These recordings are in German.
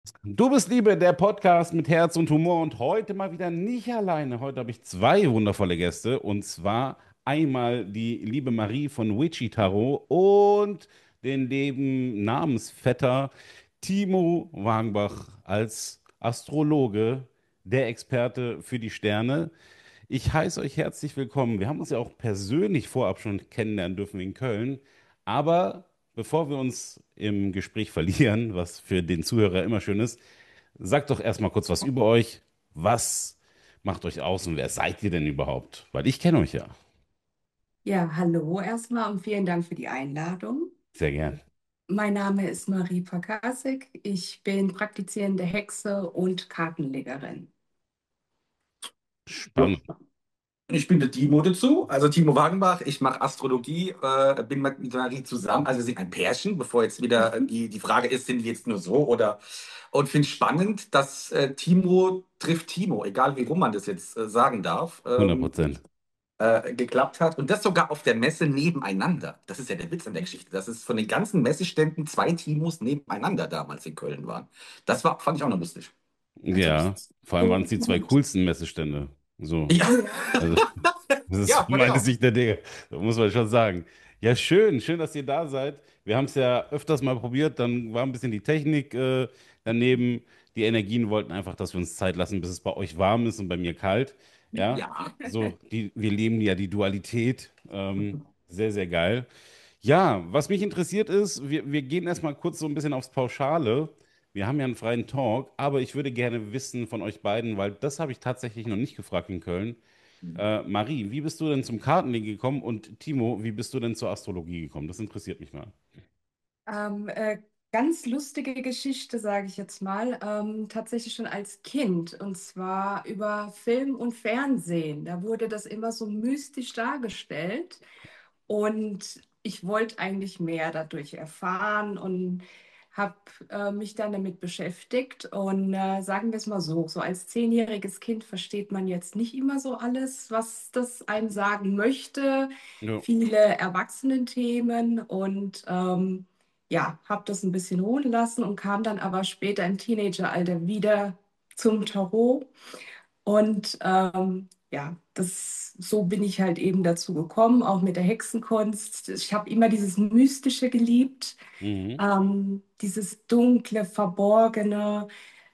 Du bist Liebe, der Podcast mit Herz und Humor und heute mal wieder nicht alleine. Heute habe ich zwei wundervolle Gäste und zwar einmal die liebe Marie von Witchy Tarot und den lieben Namensvetter Timo Wagenbach als Astrologe, der Experte für die Sterne. Ich heiße euch herzlich willkommen. Wir haben uns ja auch persönlich vorab schon kennenlernen dürfen in Köln. Aber bevor wir uns im Gespräch verlieren, was für den Zuhörer immer schön ist, sagt doch erstmal kurz was über euch. Was macht euch aus und wer seid ihr denn überhaupt? Weil ich kenne euch ja. Ja, hallo erstmal und vielen Dank für die Einladung. Sehr gern. Mein Name ist Marie Pakasik. Ich bin praktizierende Hexe und Kartenlegerin. Spannend. Ich bin der Timo dazu, also Timo Wagenbach. Ich mache Astrologie, bin mit Marie zusammen. Also wir sind ein Pärchen, bevor jetzt wieder die Frage ist, sind die jetzt nur so oder. Und finde spannend, dass Timo trifft Timo, egal wie rum man das jetzt sagen darf, 100%. geklappt hat. Und das sogar auf der Messe nebeneinander. Das ist ja der Witz an der Geschichte. Dass es von den ganzen Messeständen zwei Timos nebeneinander damals in Köln waren. Fand ich auch noch lustig. Also, Ja, vor allem waren es die zwei coolsten Messestände. So. ja, Also, das ist ja, fand ich meine auch. Sicht der Dinge. Da muss man schon sagen. Ja, schön, schön, dass ihr da seid. Wir haben es ja öfters mal probiert, dann war ein bisschen die Technik daneben. Die Energien wollten einfach, dass wir uns Zeit lassen, bis es bei euch warm ist und bei mir kalt. Ja, Ja. so, wir leben ja die Dualität. Sehr, sehr geil. Ja, was mich interessiert ist, wir gehen erstmal kurz so ein bisschen aufs Pauschale. Wir haben ja einen freien Talk, aber ich würde gerne wissen von euch beiden, weil das habe ich tatsächlich noch nicht gefragt in Köln. Marie, wie bist du denn zum Kartenlegen gekommen? Und Timo, wie bist du denn zur Astrologie gekommen? Das interessiert mich mal. Ähm, äh, Ganz lustige Geschichte, sage ich jetzt mal. Tatsächlich schon als Kind und zwar über Film und Fernsehen. Da wurde das immer so mystisch dargestellt. Und ich wollte eigentlich mehr dadurch erfahren und habe mich dann damit beschäftigt. Und sagen wir es mal so, so als zehnjähriges Kind versteht man jetzt nicht immer so alles, was das einem sagen möchte. Jo. Viele Erwachsenenthemen und ja, habe das ein bisschen ruhen lassen und kam dann aber später im Teenageralter wieder zum Tarot. Und ja, so bin ich halt eben dazu gekommen, auch mit der Hexenkunst. Ich habe immer dieses Mystische geliebt, Mhm. dieses Dunkle, Verborgene.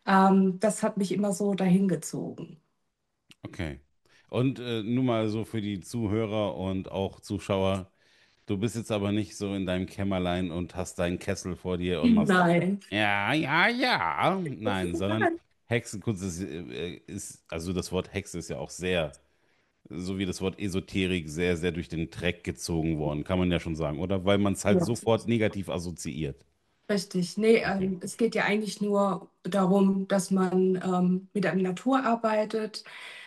Das hat mich immer so dahin gezogen. Okay. Und nur mal so für die Zuhörer und auch Zuschauer, du bist jetzt aber nicht so in deinem Kämmerlein und hast deinen Kessel vor dir und machst Nein. ja, ja, ja. Nein, sondern Hexenkunst also das Wort Hexe ist ja auch sehr, so wie das Wort Esoterik, sehr, sehr durch den Dreck gezogen worden, kann man ja schon sagen, oder? Weil man es halt Ja. sofort negativ assoziiert. Richtig. Nee, Okay. es geht ja eigentlich nur darum, dass man mit der Natur arbeitet.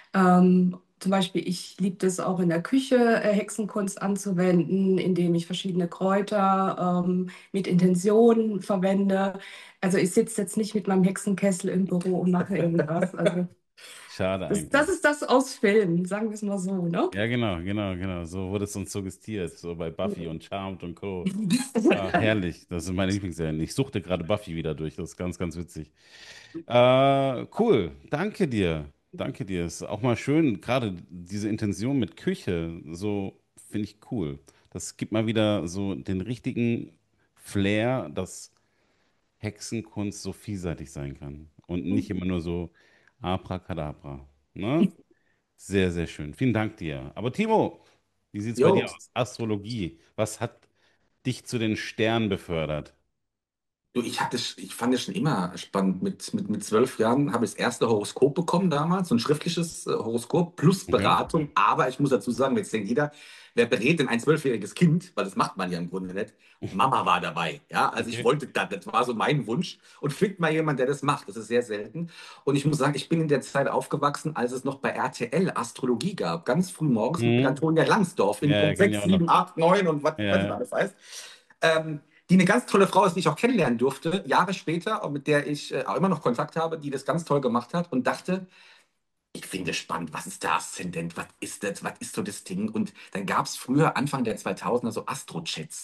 Zum Beispiel, ich liebe es auch in der Küche, Hexenkunst anzuwenden, indem ich verschiedene Kräuter mit Intention verwende. Also ich sitze jetzt nicht mit meinem Hexenkessel im Büro und mache irgendwas. Also Schade das eigentlich. ist das aus Filmen, sagen wir es mal so, ne? Ja, genau, genau, genau. So wurde es uns suggestiert, so bei Buffy und Charmed und Co. Ah, herrlich. Das sind meine Lieblingsserien. Ich suchte gerade Buffy wieder durch. Das ist ganz, ganz witzig. Cool. Danke dir. Danke dir. Ist auch mal schön, gerade diese Intention mit Küche, so finde ich cool. Das gibt mal wieder so den richtigen Flair, dass Hexenkunst so vielseitig sein kann und nicht immer nur so Abracadabra. Ne? Sehr, sehr schön. Vielen Dank dir. Aber Timo, wie sieht es bei Jo, dir aus? Astrologie. Was hat dich zu den Sternen befördert? du, ich fand es schon immer spannend. Mit 12 Jahren habe ich das erste Horoskop bekommen damals, so ein schriftliches Horoskop plus Okay. Beratung. Aber ich muss dazu sagen, jetzt denkt jeder, wer berät denn ein 12-jähriges Kind? Weil das macht man ja im Grunde nicht. Mama war dabei. Ja, also ich Okay. wollte das war so mein Wunsch. Und find mal jemand, der das macht. Das ist sehr selten. Und ich muss sagen, ich bin in der Zeit aufgewachsen, als es noch bei RTL Astrologie gab. Ganz früh morgens mit Mhm. Antonia Langsdorff in Ja, ja, Punkt kenn ich 6, auch noch. 7, 8, 9 und was das Ja. alles heißt. Die eine ganz tolle Frau ist, die ich auch kennenlernen durfte, Jahre später, und mit der ich auch immer noch Kontakt habe, die das ganz toll gemacht hat und dachte, ich finde spannend, was ist der Aszendent, was ist das, was ist so das Ding? Und dann gab es früher, Anfang der 2000er, so Astro-Chats.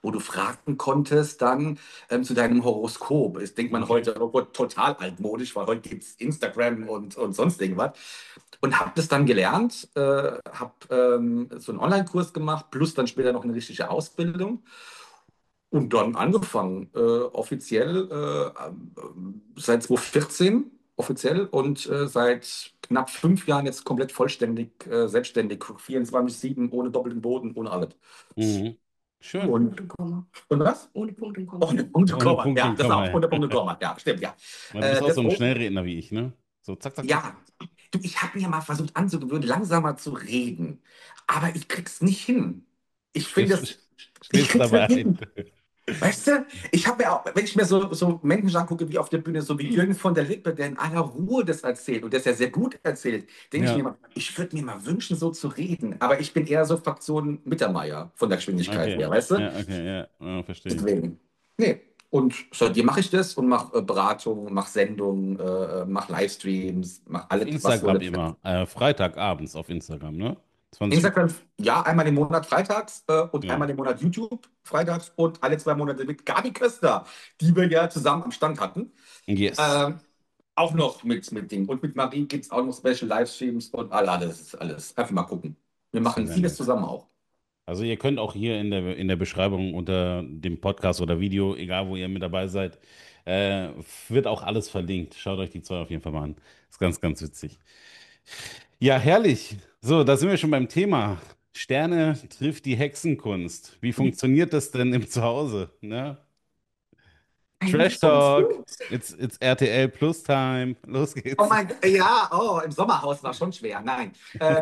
wo du fragen konntest dann zu deinem Horoskop. Das denkt man heute oh Gott, total altmodisch, weil heute gibt es Instagram und sonst irgendwas. Und habe das dann gelernt, habe so einen Online-Kurs gemacht, plus dann später noch eine richtige Ausbildung. Und dann angefangen, offiziell seit 2014, offiziell und seit knapp 5 Jahren jetzt komplett vollständig selbstständig, 24/7, ohne doppelten Boden, ohne alles. Mhm. Schön. Ohne Und, Punkt und Komma. und was? Ohne Punkt und Komma. Ohne Punkt und Ohne Komma. Punkt Ja, und das Komma. auch. Ohne Punkt und Komma. Ja, stimmt, ja. Du bist auch so Das, ein oh, Schnellredner wie ich, ne? So zack, zack, zack. ja, du, ich habe mir mal versucht anzugewöhnen, langsamer zu reden, aber ich krieg's nicht hin. Ich finde Schläfst, es, ich schläfst krieg's dabei nicht ein. hin. Weißt du, ich habe mir auch, wenn ich mir so Menschen angucke, wie auf der Bühne, so wie Jürgen von der Lippe, der in aller Ruhe das erzählt und das ja sehr gut erzählt, denke ich mir Ja, immer, ich würde mir mal wünschen, so zu reden. Aber ich bin eher so Fraktion Mittermeier von der Geschwindigkeit okay. her, weißt du? Ja, okay, ja, ja, verstehe ich. Deswegen. Nee. Und seitdem mache ich das und mache Beratung, mache Sendungen, mache Livestreams, mache Auf alles, was so. Instagram immer. Freitagabends auf Instagram, ne? 20 Uhr. Instagram, ja, einmal im Monat freitags und Ja. einmal im Monat YouTube freitags und alle 2 Monate mit Gabi Köster, die wir ja zusammen am Stand hatten. Yes. Ähm, auch noch mit Ding. Und mit Marie gibt es auch noch Special Livestreams und alles, alles. Einfach mal gucken. Wir machen Sehr vieles nett. zusammen auch. Also ihr könnt auch hier in der Beschreibung unter dem Podcast oder Video, egal wo ihr mit dabei seid, äh, wird auch alles verlinkt. Schaut euch die zwei auf jeden Fall mal an. Ist ganz, ganz witzig. Ja, herrlich. So, da sind wir schon beim Thema. Sterne trifft die Hexenkunst. Wie funktioniert das denn im Zuhause? Ne? Trash Eigentlich ganz Talk. gut. It's RTL Plus Time. Los Oh geht's. mein Gott, ja, oh, im Sommerhaus war schon schwer. Nein.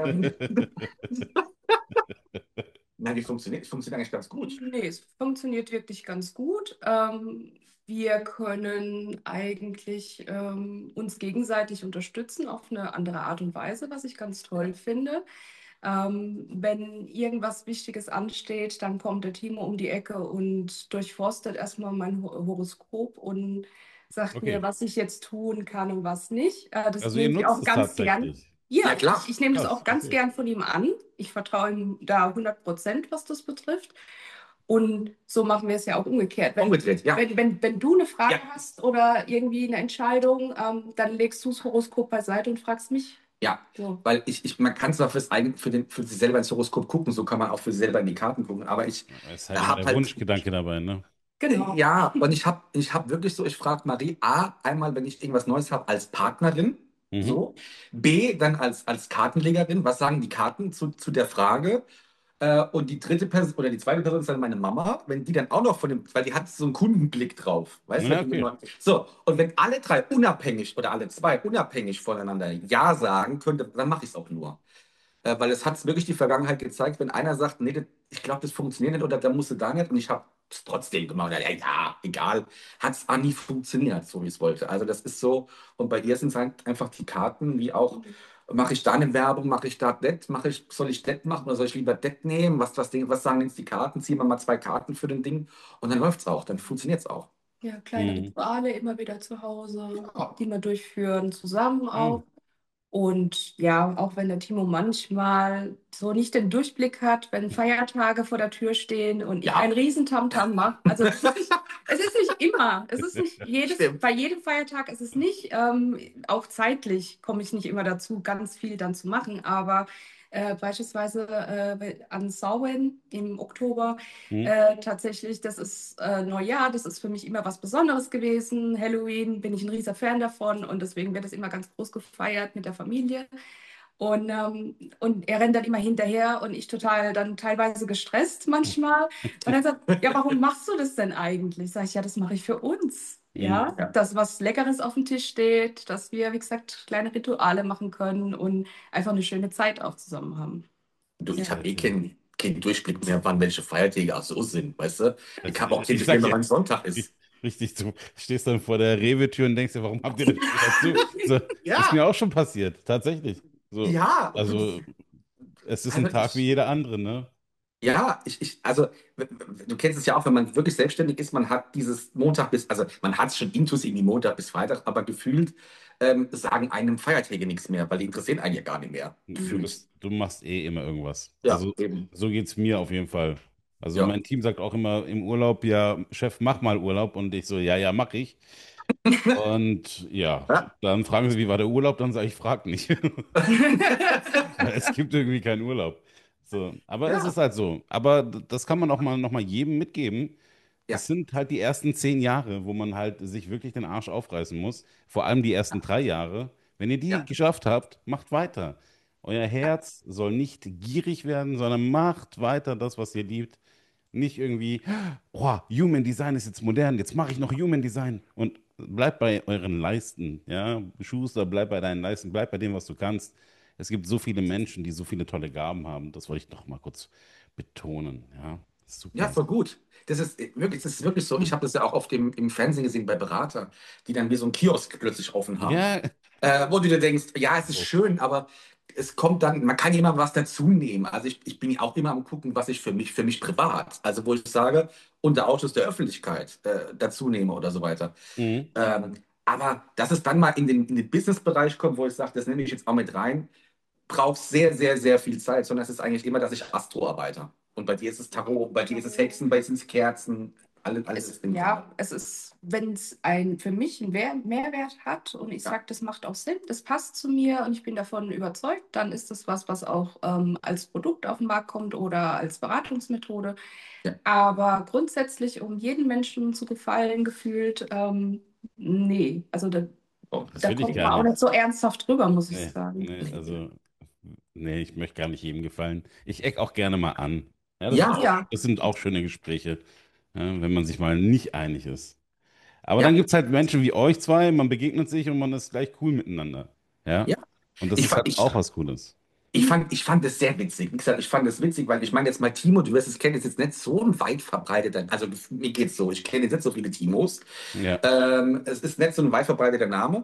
Nein, wie funktioniert? Es funktioniert eigentlich ganz gut. Nee, es funktioniert wirklich ganz gut. Wir können eigentlich uns gegenseitig unterstützen auf eine andere Art und Weise, was ich ganz toll finde. Wenn irgendwas Wichtiges ansteht, dann kommt der Timo um die Ecke und durchforstet erstmal mein Horoskop und sagt mir, Okay. was ich jetzt tun kann und was nicht. Das Also ihr nehme ich nutzt auch es ganz gern. tatsächlich. Ja, Ja, klar. ich nehme das Krass, auch ganz okay. gern von ihm an. Ich vertraue ihm da 100%, was das betrifft. Und so machen wir es ja auch umgekehrt. Umgedreht, ja. Wenn du eine Frage Ja, hast oder irgendwie eine Entscheidung, dann legst du das Horoskop beiseite und fragst mich. ja. So. Weil man kann zwar für sich selber ins Horoskop gucken, so kann man auch für sich selber in die Karten gucken, aber ich Es ist halt immer habe der halt. Wunschgedanke dabei, ne? Genau. Ja, und ich hab wirklich so, ich frage Marie A, einmal, wenn ich irgendwas Neues habe, als Partnerin, Mhm. so. B, dann als Kartenlegerin, was sagen die Karten zu der Frage? Und die dritte Person oder die zweite Person ist dann meine Mama, wenn die dann auch noch weil die hat so einen Kundenblick drauf, weißt du? Ja, okay. So, und wenn alle drei unabhängig oder alle zwei unabhängig voneinander Ja sagen könnte, dann mache ich es auch nur. Weil es hat wirklich die Vergangenheit gezeigt, wenn einer sagt, nee, ich glaube, das funktioniert nicht oder der musste da nicht und ich habe es trotzdem gemacht. Ja, ja, egal. Hat es auch nie funktioniert, so wie es wollte. Also das ist so, und bei ihr sind es halt einfach die Karten, wie auch, mache ich da eine Werbung, mache ich da das, soll ich das machen oder soll ich lieber das nehmen? Was sagen jetzt die Karten? Ziehen wir mal 2 Karten für den Ding und dann läuft es auch, dann funktioniert es auch. Ja, kleine Mhm. Rituale immer wieder zu Hause, Ja. die wir durchführen, zusammen Ah, auch. Und ja, auch wenn der Timo manchmal so nicht den Durchblick hat, wenn Feiertage vor der Tür stehen und ich einen Ja, riesen Tamtam mache. Also es ist nicht immer, es ist nicht stimmt. bei jedem Feiertag ist es nicht, auch zeitlich komme ich nicht immer dazu, ganz viel dann zu machen, aber beispielsweise an Samhain im Oktober mhm. tatsächlich, das ist Neujahr, das ist für mich immer was Besonderes gewesen. Halloween bin ich ein riesiger Fan davon und deswegen wird es immer ganz groß gefeiert mit der Familie. Und er rennt dann immer hinterher und ich total dann teilweise gestresst manchmal. Und dann sagt, ja, warum machst du das denn eigentlich? Sag ich, ja, das mache ich für uns. Mhm. Ja, Ja. dass was Leckeres auf dem Tisch steht, dass wir, wie gesagt, kleine Rituale machen können und einfach eine schöne Zeit auch zusammen haben. Du, Ja. ich habe Sehr eh schön. keinen Durchblick mehr, wann welche Feiertage auch so sind, weißt du? Ich habe auch keinen Ich Blick sag mehr, ja, wann Sonntag ist. richtig, du stehst dann vor der Rewe-Tür und denkst dir, warum habt ihr denn schon wieder zu? So, ist Ja, mir auch schon passiert, tatsächlich. So, ja. also es ist ein Also Tag wie jeder andere, ne? ja, also du kennst es ja auch, wenn man wirklich selbstständig ist, man hat dieses Montag also man hat es schon intus irgendwie Montag bis Freitag, aber gefühlt sagen einem Feiertage nichts mehr, weil die interessieren einen ja gar nicht mehr, Du gefühlt. bist, du machst eh immer irgendwas. Ja, Also eben. so geht's mir auf jeden Fall. Also Ja. mein Team sagt auch immer im Urlaub, ja, Chef, mach mal Urlaub. Und ich so, ja, ja, mach ich. Und ja, Ja. dann fragen sie, wie war der Urlaub? Dann sage ich, frag nicht. Weil es gibt irgendwie keinen Urlaub. So, aber es ist Ja. halt so. Aber das kann man auch mal noch mal jedem mitgeben. Ja. Das sind halt die ersten 10 Jahre, wo man halt sich wirklich den Arsch aufreißen muss. Vor allem die ersten 3 Jahre. Wenn ihr die Ja. geschafft habt, macht weiter. Euer Herz soll nicht gierig werden, sondern macht weiter das, was ihr liebt. Nicht irgendwie, oh, Human Design ist jetzt modern, jetzt mache ich noch Human Design. Und bleib bei euren Leisten, ja. Schuster, bleib bei deinen Leisten, bleib bei dem, was du kannst. Es gibt so viele Menschen, die so viele tolle Gaben haben. Das wollte ich noch mal kurz betonen, ja. Ja, Super. voll gut. Das ist wirklich so. Ich habe das ja auch oft im Fernsehen gesehen bei Beratern, die dann wie so einen Kiosk plötzlich offen haben. Ja, Wo du dir denkst, ja, es ist so. schön, aber es kommt dann, man kann immer was dazu nehmen. Also ich bin ja auch immer am gucken, was ich für mich privat, also wo ich sage, unter Ausschluss der Öffentlichkeit dazu nehme oder so weiter. Mhm. Aber dass es dann mal in den Business-Bereich kommt, wo ich sage, das nehme ich jetzt auch mit rein, braucht sehr, sehr, sehr viel Zeit, sondern es ist eigentlich immer, dass ich Astro arbeite. Und bei dir ist es Tarot, bei dir ist es Hexen, bei dir sind es Kerzen, alles ist im Grunde. Ja, es ist, wenn es für mich einen Mehrwert hat und ich Ja, sage, das macht auch Sinn, das passt zu mir und ich bin davon überzeugt, dann ist das was, was auch als Produkt auf den Markt kommt oder als Beratungsmethode. ja. Aber grundsätzlich, um jeden Menschen zu gefallen, gefühlt, nee, also Oh, Das da will ich kommt gar man auch nicht. nicht so ernsthaft drüber, muss ich Nee, sagen. nee, also, nee, ich möchte gar nicht jedem gefallen. Ich eck auch gerne mal an. Ja, ja, Ja, das sind auch schöne Gespräche, ja, wenn man sich mal nicht einig ist. Aber dann ja, gibt es halt Menschen wie euch zwei, man begegnet sich und man ist gleich cool miteinander. Ja. ja. Und das Ich, ist fa- halt ich, auch was Cooles. ich fand es sehr witzig. Wie gesagt, ich fand es witzig, weil ich meine jetzt mal Timo, du wirst es kennen, ist jetzt nicht so ein weit verbreiteter, also mir geht's so, ich kenne jetzt nicht so viele Timos. Ja, Es ist nicht so ein weit verbreiteter Name.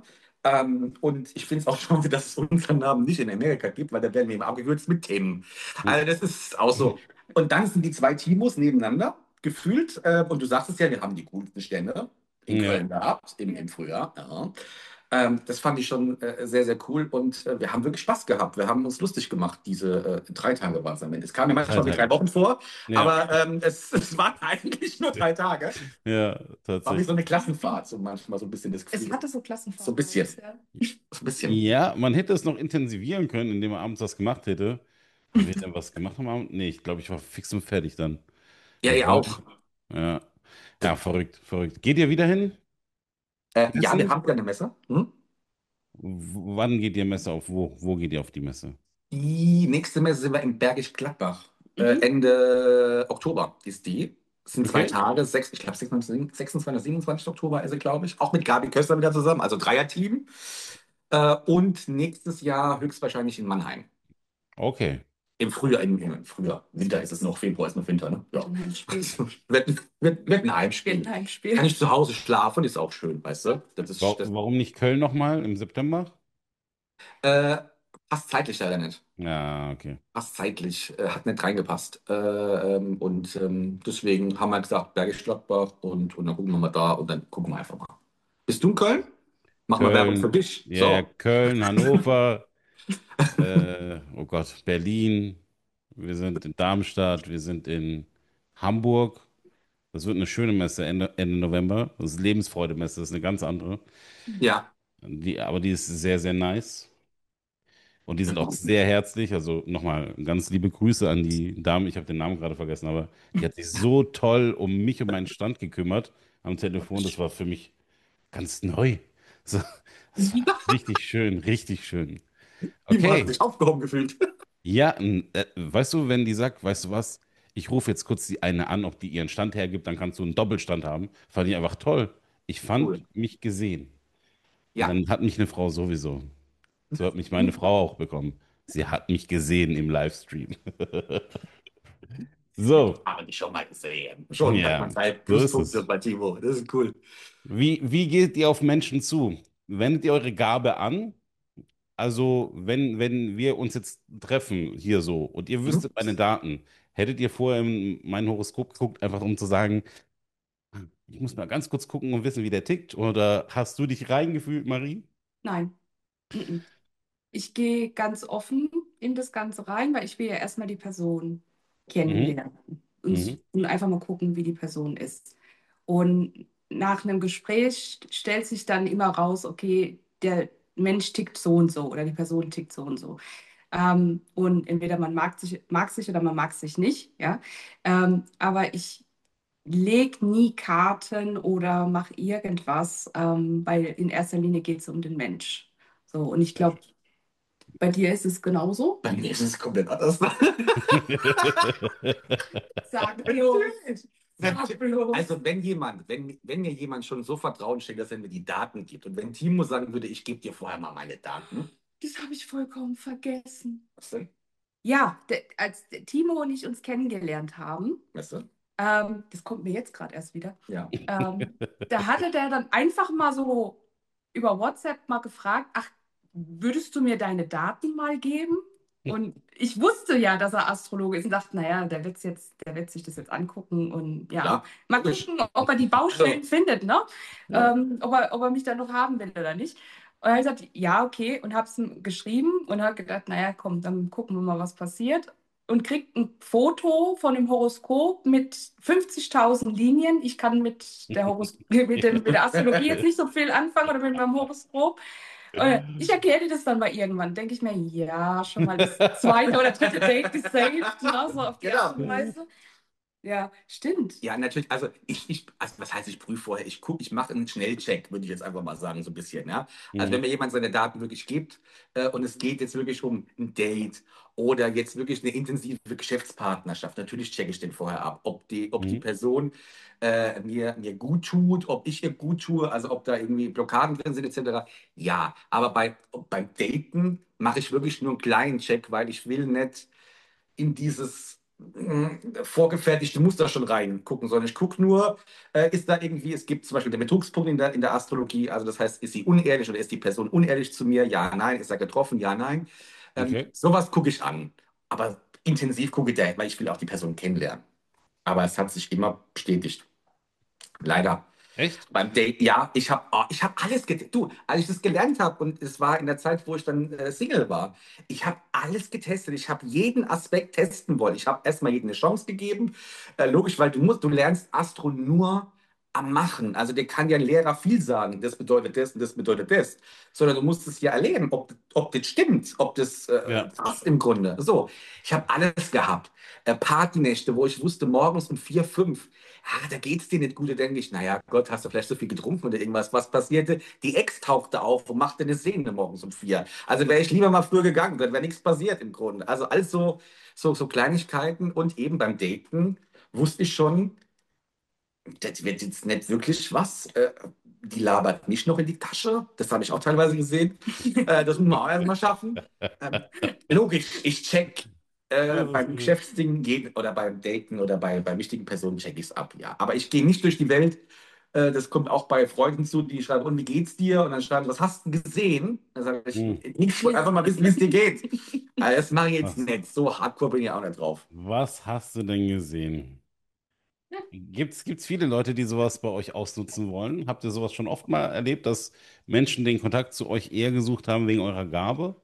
Und ich finde es auch schade, dass es unseren Namen nicht in Amerika gibt, weil da werden wir eben abgekürzt mit Tim. Also das ist auch so. Und dann sind die zwei Timos nebeneinander gefühlt. Und du sagst es ja, wir haben die coolsten Stände in ja, Köln gehabt, im Frühjahr. Ja. Das fand ich schon sehr, sehr cool und wir haben wirklich Spaß gehabt. Wir haben uns lustig gemacht, diese 3 Tage waren es am Ende. Es kam mir drei manchmal wie Tage. 3 Wochen vor, Ja, aber es waren eigentlich nur 3 Tage. ja, War wie so tatsächlich. eine Klassenfahrt, so manchmal so ein bisschen das es Gefühl. hatte so So ein bisschen. Klassenfahrt-Vibes, ja. So ein bisschen. Ja, man hätte es noch intensivieren können, indem man abends was gemacht hätte. Haben wir denn was gemacht am Abend? Nee, ich glaube, ich war fix und fertig dann. Ja, Wir ihr auch. wollten. Ja, ja, verrückt, verrückt. Geht ihr wieder hin? Ja, wir Essen? haben wieder eine Messe. Hm? Wann geht ihr Messe auf? Wo geht ihr auf die Messe? Die nächste Messe sind wir in Bergisch Gladbach. Mhm. Ende Oktober ist die. Es sind zwei Okay. Tage, ich glaube 26, 27. Oktober ist sie, glaube ich. Auch mit Gabi Köster wieder zusammen, also Dreierteam. Und nächstes Jahr höchstwahrscheinlich in Mannheim. Okay. Im Frühjahr, im Frühjahr. Winter ist es noch, Februar ist noch Winter, ne? Ja. Ein Heimspiel. Wird ein Heimspiel. Ein Heimspiel. Kann ich zu Hause schlafen, ist auch schön, weißt du? Warum nicht Köln nochmal im September? Äh, passt zeitlich leider nicht. Ja, okay. Passt zeitlich, hat nicht reingepasst. Deswegen haben wir gesagt, Bergisch Gladbach und dann gucken wir mal da und dann gucken wir einfach mal. Bist du in Köln? Mach mal Werbung für Köln, dich. ja, ja, So. Köln, Hannover, oh Gott, Berlin. Wir sind in Darmstadt, wir sind in Hamburg. Das wird eine schöne Messe Ende November. Das ist Lebensfreude-Messe, das ist eine ganz andere. Ja. Aber die ist sehr, sehr nice. Und die sind auch sehr herzlich. Also nochmal ganz liebe Grüße an die Dame. Ich habe den Namen gerade vergessen, aber die hat sich so toll um mich und meinen Stand gekümmert am Telefon. Das war für mich ganz neu. So, das war richtig schön, richtig schön. Timo hat Okay. sich aufgehoben gefühlt. Ja, weißt du, wenn die sagt, weißt du was, ich rufe jetzt kurz die eine an, ob die ihren Stand hergibt, dann kannst du einen Doppelstand haben. Fand ich einfach toll. Ich fand Cool. mich gesehen. Und Ja. dann hat mich eine Frau sowieso. So hat mich meine Frau auch bekommen. Sie hat mich gesehen im Livestream. So, Habe ich schon mal gesehen. Schon hat ja, man 3 so ist Pluspunkte es. bei Timo. Das ist cool. Wie geht ihr auf Menschen zu? Wendet ihr eure Gabe an? Also, wenn wir uns jetzt treffen, hier so, und ihr Mhm. wüsstet meine Daten, hättet ihr vorher in mein Horoskop geguckt, einfach um zu sagen, ich muss mal ganz kurz gucken und wissen, wie der tickt? Oder hast du dich reingefühlt, Marie? Nein. Mhm. Ich gehe ganz offen in das Ganze rein, weil ich will ja erstmal die Person Mhm. kennenlernen. Mhm. und einfach mal gucken, wie die Person ist. Und nach einem Gespräch stellt sich dann immer raus, okay, der Mensch tickt so und so oder die Person tickt so und so. Und entweder man mag sich oder man mag sich nicht, ja. Aber ich lege nie Karten oder mache irgendwas, weil in erster Linie geht es um den Mensch. So, und ich Sehr glaube, schön. bei dir ist es genauso. Bei mir ist es komplett anders. Sag bloß, sag Natürlich. bloß. Also wenn mir jemand schon so Vertrauen schenkt, dass er mir die Daten gibt und wenn Timo sagen würde, ich gebe dir vorher mal meine Daten, Das habe ich vollkommen vergessen. was denn? Ja, als Timo und ich uns kennengelernt haben, Weißt du? das kommt mir jetzt gerade erst wieder, Ja. da hatte der dann einfach mal so über WhatsApp mal gefragt, ach, würdest du mir deine Daten mal geben? Und ich wusste ja, dass er Astrologe ist und dachte, naja, der wird sich das jetzt angucken und ja, Klar, mal logisch. gucken, ob er die Baustellen Also, findet, ne? ja. Ob er mich dann noch haben will oder nicht. Und er hat gesagt, ja, okay, und habe es ihm geschrieben und habe gedacht, naja, komm, dann gucken wir mal, was passiert. Und kriegt ein Foto von dem Horoskop mit 50.000 Linien. Ich kann mit der Astrologie jetzt nicht so viel anfangen oder mit meinem Horoskop. Ich erkläre dir das dann mal irgendwann. Denke ich mir, ja, schon mal das zweite oder dritte Date gesaved, ne, so auf die Art Genau. und Weise. Ja, stimmt. Ja, natürlich. Also also was heißt, ich prüfe vorher? Ich gucke, ich mache einen Schnellcheck, würde ich jetzt einfach mal sagen, so ein bisschen. Ja? Also wenn Mhm. mir jemand seine Daten wirklich gibt und es geht jetzt wirklich um ein Date oder jetzt wirklich eine intensive Geschäftspartnerschaft, natürlich checke ich den vorher ab, ob die Mhm. Person mir gut tut, ob ich ihr gut tue, also ob da irgendwie Blockaden drin sind, etc. Ja, aber beim Daten mache ich wirklich nur einen kleinen Check, weil ich will nicht in dieses vorgefertigte Muster schon reingucken, sondern ich gucke nur, ist da irgendwie, es gibt zum Beispiel den Betrugspunkt in der Astrologie, also das heißt, ist sie unehrlich oder ist die Person unehrlich zu mir? Ja, nein. Ist er getroffen? Ja, nein. Okay. Sowas gucke ich an. Aber intensiv gucke ich da, weil ich will auch die Person kennenlernen. Aber es hat sich immer bestätigt. Leider. Echt? Beim Date, ja, ich hab alles getestet. Du, als ich das gelernt habe und es war in der Zeit, wo ich dann Single war, ich habe alles getestet. Ich habe jeden Aspekt testen wollen. Ich habe erstmal jedem eine Chance gegeben. Logisch, weil du lernst Astro nur am Machen. Also dir kann ja ein Lehrer viel sagen, das bedeutet das und das bedeutet das. Sondern du musst es ja erleben, ob das stimmt, ob das Ja. passt im Grunde. So, ich habe alles gehabt. Partynächte, wo ich wusste, morgens um 4, 5 da geht's dir nicht gut. Da denke ich, naja, Gott, hast du vielleicht so viel getrunken oder irgendwas? Was passierte? Die Ex tauchte auf und machte eine Szene morgens um 4. Also wäre ich lieber mal früher gegangen, dann wäre nichts passiert im Grunde. Also alles so Kleinigkeiten und eben beim Daten wusste ich schon, das wird jetzt nicht wirklich was. Die labert nicht noch in die Tasche. Das habe ich auch teilweise gesehen. Das muss man auch erstmal schaffen. Logisch, ich check Das ist beim gut. Geschäftsding oder beim Daten oder bei wichtigen Personen check ich es ab, ja. Aber ich gehe nicht durch die Welt. Das kommt auch bei Freunden zu, die schreiben, und wie geht's dir? Und dann schreiben, was hast du gesehen? Dann sage ich, Hm. nichts, ich wollte einfach mal wissen, wie es dir geht. Das mache ich jetzt Was, nicht. So hardcore bin ich auch nicht drauf. was hast du denn gesehen? Gibt's viele Leute, die sowas bei euch ausnutzen wollen? Habt ihr sowas schon oft mal erlebt, dass Menschen den Kontakt zu euch eher gesucht haben wegen eurer Gabe?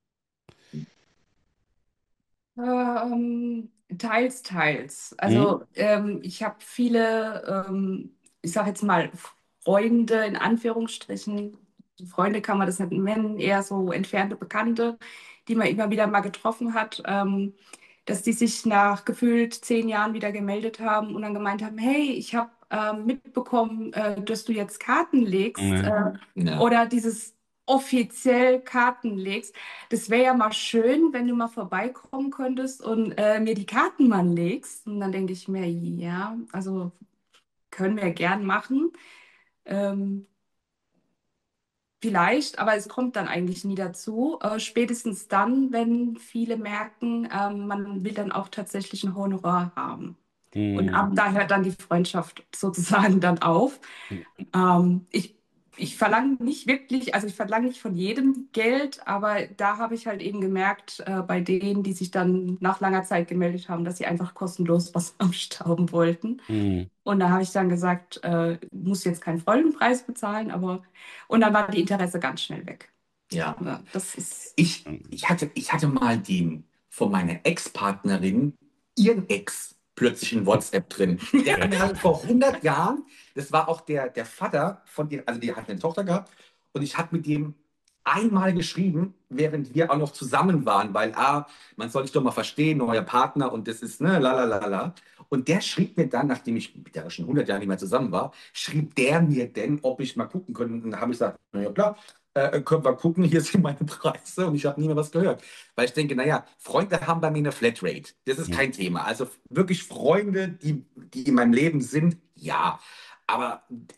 Teils, teils. Mhm. Also ich habe viele, ich sage jetzt mal, Freunde in Anführungsstrichen. Freunde kann man das nicht nennen, eher so entfernte Bekannte, die man immer wieder mal getroffen hat, dass die sich nach gefühlt 10 Jahren wieder gemeldet haben und dann gemeint haben, hey, ich habe mitbekommen, dass du jetzt Karten legst Ja. Ja. oder dieses offiziell Karten legst. Das wäre ja mal schön, wenn du mal vorbeikommen könntest und mir die Karten mal legst. Und dann denke ich mir, ja, also können wir gern machen. Ähm, Vielleicht, aber es kommt dann eigentlich nie dazu. Spätestens dann, wenn viele merken, man will dann auch tatsächlich ein Honorar haben. Und Hm. ab da hört dann die Freundschaft sozusagen dann auf. Ähm, ich, ich verlange nicht wirklich, also ich verlange nicht von jedem Geld, aber da habe ich halt eben gemerkt, bei denen, die sich dann nach langer Zeit gemeldet haben, dass sie einfach kostenlos was abstauben wollten. Hm. Und da habe ich dann gesagt, muss jetzt keinen vollen Preis bezahlen, aber und dann war die Interesse ganz schnell weg. Ja. Ja, das ist, Ich hatte mal den von meiner Ex-Partnerin, ihren Ex. plötzlich in WhatsApp drin. Der hat mir halt vor 100 Jahren, das war auch der Vater von ihr, also die hat eine Tochter gehabt und ich habe mit dem einmal geschrieben, während wir auch noch zusammen waren, weil man soll sich doch mal verstehen, neuer Partner und das ist, ne, la la la la. Und der schrieb mir dann, nachdem ich mit der schon 100 Jahre nicht mehr zusammen war, schrieb der mir denn, ob ich mal gucken könnte. Und dann habe ich gesagt, na ja klar, können wir gucken, hier sind meine Preise und ich habe nie mehr was gehört. Weil ich denke, naja, Freunde haben bei mir eine Flatrate. Das ist Ja. kein Thema. Also wirklich Freunde, die in meinem Leben sind, ja. Aber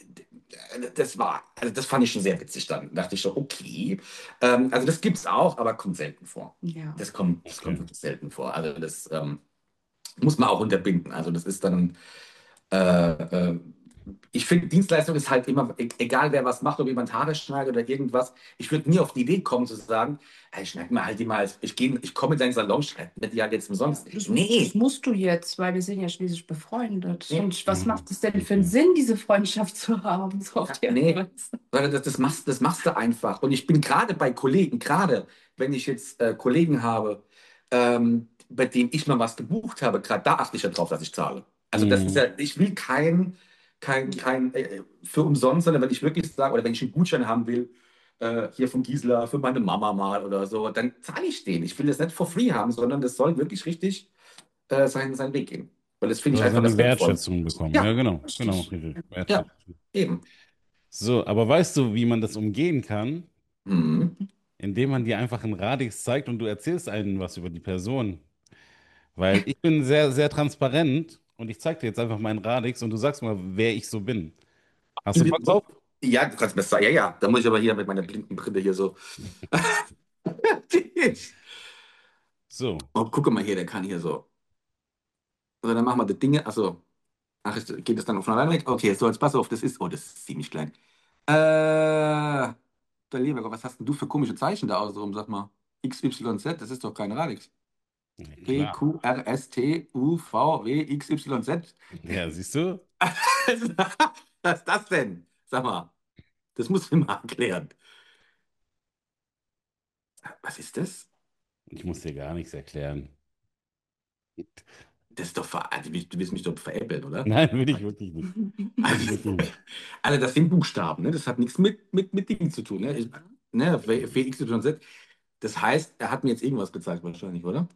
also das fand ich schon sehr witzig. Dann dachte ich so, okay. Also das gibt es auch, aber kommt selten vor. Ja. Das kommt Okay. wirklich selten vor. Also das muss man auch unterbinden. Also das ist dann, äh, äh, ich finde, Dienstleistung ist halt immer, egal wer was macht, ob jemand Haare schneidet oder irgendwas, ich würde nie auf die Idee kommen zu sagen, hey, schneid mir halt die mal, ich komme in seinen Salon, schneid mir die halt jetzt umsonst. Das Nee, musst du jetzt, weil wir sind ja schließlich befreundet. nee, Und was Mhm. macht es denn für einen Sinn, diese Freundschaft zu haben? So auf die nee. Art und Weise. Sondern das machst du einfach. Und ich bin gerade bei Kollegen, gerade wenn ich jetzt Kollegen habe, bei denen ich mal was gebucht habe, gerade da achte ich ja drauf, dass ich zahle. Also das ist Mhm. ja, ich will kein für umsonst, sondern wenn ich wirklich sage, oder wenn ich einen Gutschein haben will, hier von Gisela für meine Mama mal oder so, dann zahle ich den. Ich will das nicht for free haben, sondern das soll wirklich richtig seinen Weg gehen. Weil das finde Du ich hast einfach eine das Wertvolle. Wertschätzung bekommen. Ja, Ja, genau, richtig. richtig. Ja, Wertschätzung. eben. So, aber weißt du, wie man das umgehen kann? Mhm. Indem man dir einfach einen Radix zeigt und du erzählst einen was über die Person. Weil ich bin sehr, sehr transparent und ich zeige dir jetzt einfach meinen Radix und du sagst mal, wer ich so bin. Hast du Bock drauf? Ja, du kannst mir sagen, ja, ja. Da muss ich aber hier mit meiner blinden Brille hier so. So, Oh, guck mal hier, der kann hier so. Also dann machen wir die Dinge. Achso. Ach, geht das dann von alleine weg? Okay, so, jetzt pass auf, das ist ziemlich klein. Der lieber Gott, was hast denn du für komische Zeichen da außenrum? Sag mal. X, Y, Z, das ist doch kein Radix. ja, P, klar. Q, R, S, T, U, V, W, X, Y, Z. Ja, siehst du? Was ist das denn? Sag mal, das musst du mir mal erklären. Was ist das? Ich muss dir gar nichts erklären. Das ist doch also, du willst mich doch veräppeln, oder? Nein, will ich wirklich nicht. Will ich wirklich nicht. Also das sind Buchstaben, ne? Das hat nichts mit Dingen zu tun. Ne? Ne? Für X, Y, Z. Das heißt, er hat mir jetzt irgendwas gezeigt wahrscheinlich, oder?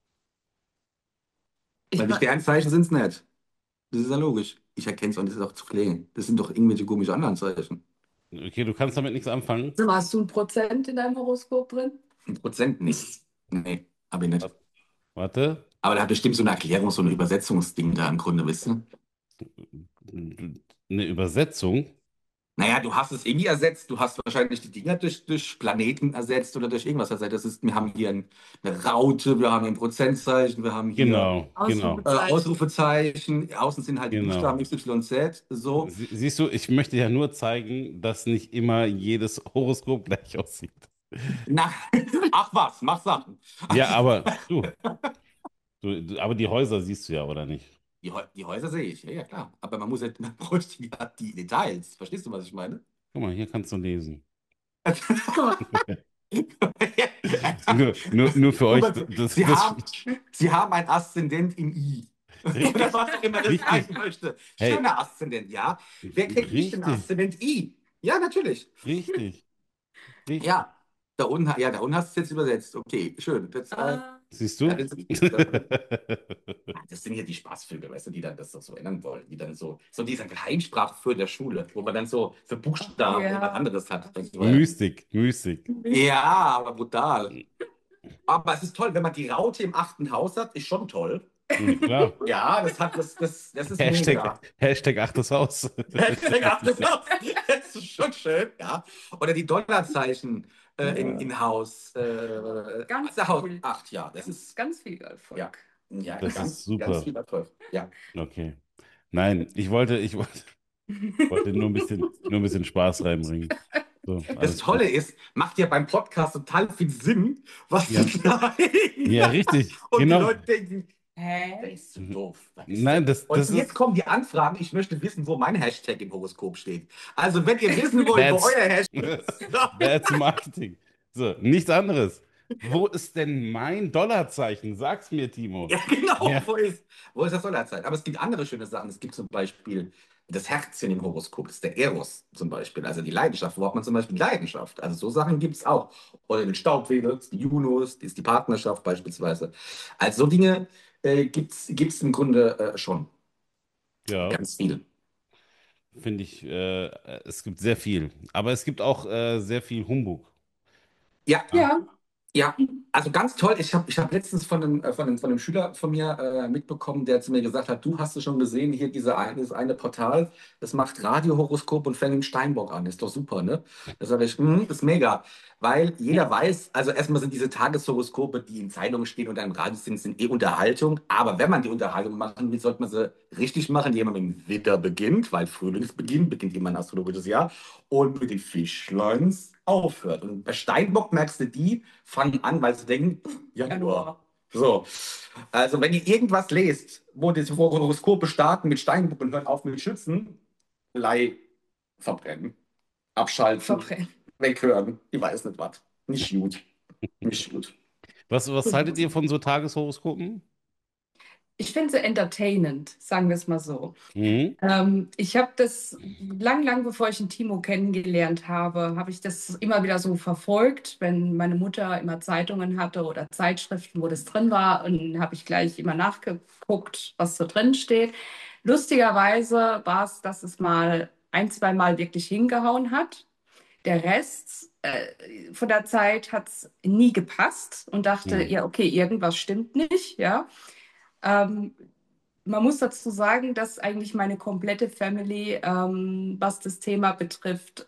Ich, Weil die wa- Sternzeichen sind es nicht. Das ist ja logisch. Ich erkenne es und das ist auch zu klein. Das sind doch irgendwelche komische anderen Zeichen. Okay, du kannst damit nichts anfangen. Sag mal, hast du ein Prozent in deinem Horoskop drin? 1% nicht. Nee, habe ich nicht. Warte. Aber der hat bestimmt so eine Erklärung, so ein Übersetzungsding da im Grunde, wisst ihr? Eine Übersetzung. Naja, du hast es irgendwie ersetzt. Du hast wahrscheinlich die Dinger durch Planeten ersetzt oder durch irgendwas ersetzt. Wir haben hier eine Raute, wir haben hier ein Prozentzeichen, wir haben hier Genau, Ausrufezeichen. Ausrufezeichen. Außen sind halt die genau. Buchstaben X, Y, Z. So. Siehst du, ich möchte ja nur zeigen, dass nicht immer jedes Horoskop gleich aussieht. Na, ach was, mach Sachen. Ja, Also, aber aber die Häuser siehst du ja, oder nicht? die Häuser sehe ich, ja, ja, klar. Aber man bräuchte ja die Details. Verstehst du, was ich meine? Guck mal, hier kannst du lesen. Guck mal, Nur für euch, Robert, Sie haben ein Aszendent im I. Oder was auch immer das richtig, sein möchte. hey, Schöner Aszendent, ja. Wer kennt nicht den richtig, Aszendent I? Ja, natürlich. richtig, richtig. Ja, da unten hast du es jetzt übersetzt. Okay, schön. Siehst Ja, du? das sind ja die Spaßvögel, weißt du, die dann das doch so ändern wollen. Die dann so dieser Geheimsprache für der Schule, wo man dann so für Buchstaben ja. was anderes hat. Mystik, Mystik. Ja, aber brutal. Aber es ist toll, wenn man die Raute im 8. Haus hat, ist schon toll. Ja, klar. Ja, das ist Hashtag, mega. Hashtag achtes Haus. Hashtag 8. Haus. Das ist schon schön, ja. Oder die Dollarzeichen in Haus. Ganz Haus cool. 8, ja. Das ist, Ganz viel Erfolg. ja, ja, Das ist ganz, ganz super. viel Erfolg. Ja. Okay. Nein, ich wollte nur ein bisschen Spaß reinbringen. So, Das alles gut. Tolle ist, macht ja beim Podcast total viel Sinn, was Ja, zu sagen. ja, richtig. Und die Genau. Leute denken, der Hä? ist so doof. Nein, das Und ist jetzt kommen die Anfragen. Ich möchte wissen, wo mein Hashtag im Horoskop steht. Also, wenn ihr wissen wollt, wo That's, euer Hashtag ist. that's Marketing. So, nichts anderes. Wo ist denn mein Dollarzeichen? Sag's mir, Timo. Ja, genau. Ja. Wo ist das Solarzeit? Aber es gibt andere schöne Sachen. Es gibt zum Beispiel das Herzchen im Horoskop. Das ist der Eros zum Beispiel. Also die Leidenschaft. Wo hat man zum Beispiel Leidenschaft? Also so Sachen gibt es auch. Oder den Staubwedel, die Junos, die ist die Partnerschaft beispielsweise. Also so Dinge gibt's im Grunde schon. Ja, Ganz viel. finde ich, es gibt sehr viel. Aber es gibt auch sehr viel Humbug. Ja, Ja. Ja, ja, also ganz toll. Ich hab letztens von einem Schüler von mir mitbekommen, der zu mir gesagt hat, du hast es schon gesehen, hier dieses eine Portal, das macht Radiohoroskop und fängt den Steinbock an. Ist doch super, ne? Da sage ich, das ist mega. Weil jeder weiß, also erstmal sind diese Tageshoroskope, die in Zeitungen stehen oder im Radio sind eh Unterhaltung. Aber wenn man die Unterhaltung machen will, sollte man sie richtig machen, indem man mit dem Widder beginnt, weil Frühlingsbeginn beginnt immer ein astrologisches Jahr und mit den Fischleins aufhört. Und bei Steinbock merkst du, die fangen an, weil sie denken, Januar. So. Also, wenn ihr irgendwas lest, wo die Horoskope starten mit Steinbock und hören auf mit Schützen, Blei verbrennen, abschalten, verbrennen. weghören. Ich weiß nicht was. Nicht gut. Nicht gut. Was haltet ihr von so Tageshoroskopen? Ich finde sie entertainend, sagen wir es mal so. Mhm. Ich habe das lang bevor ich den Timo kennengelernt habe ich das immer wieder so verfolgt, wenn meine Mutter immer Zeitungen hatte oder Zeitschriften, wo das drin war, und habe ich gleich immer nachgeguckt, was so drin steht. Lustigerweise war es, dass es mal ein, zwei Mal wirklich hingehauen hat. Der Rest von der Zeit hat es nie gepasst und dachte, Mhm. ja, okay, irgendwas stimmt nicht, ja. Ähm, Man muss dazu sagen, dass eigentlich meine komplette Family, was das Thema betrifft,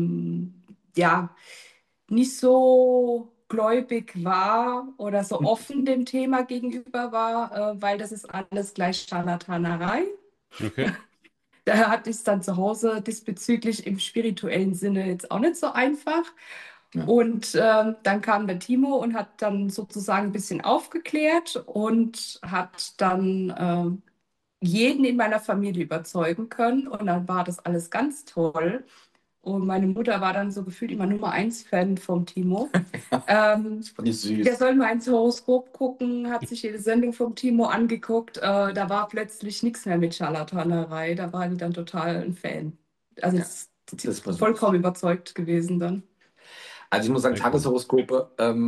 ja, nicht so gläubig war oder so offen dem Thema gegenüber war, weil das ist alles gleich Scharlatanerei. Okay. Da hatte ich es dann zu Hause diesbezüglich im spirituellen Sinne jetzt auch nicht so einfach. Ja. Und dann kam der Timo und hat dann sozusagen ein bisschen aufgeklärt und hat dann jeden in meiner Familie überzeugen können. Und dann war das alles ganz toll. Und meine Mutter war dann so gefühlt immer Nummer eins Fan vom Timo. Das fand ich Der süß. soll mal ins Horoskop gucken, hat sich jede Sendung vom Timo angeguckt. Da war plötzlich nichts mehr mit Scharlatanerei. Da war die dann total ein Fan. Also Ja, es das war ist süß. vollkommen überzeugt gewesen dann. Also ich muss sagen, Sehr cool. Tageshoroskope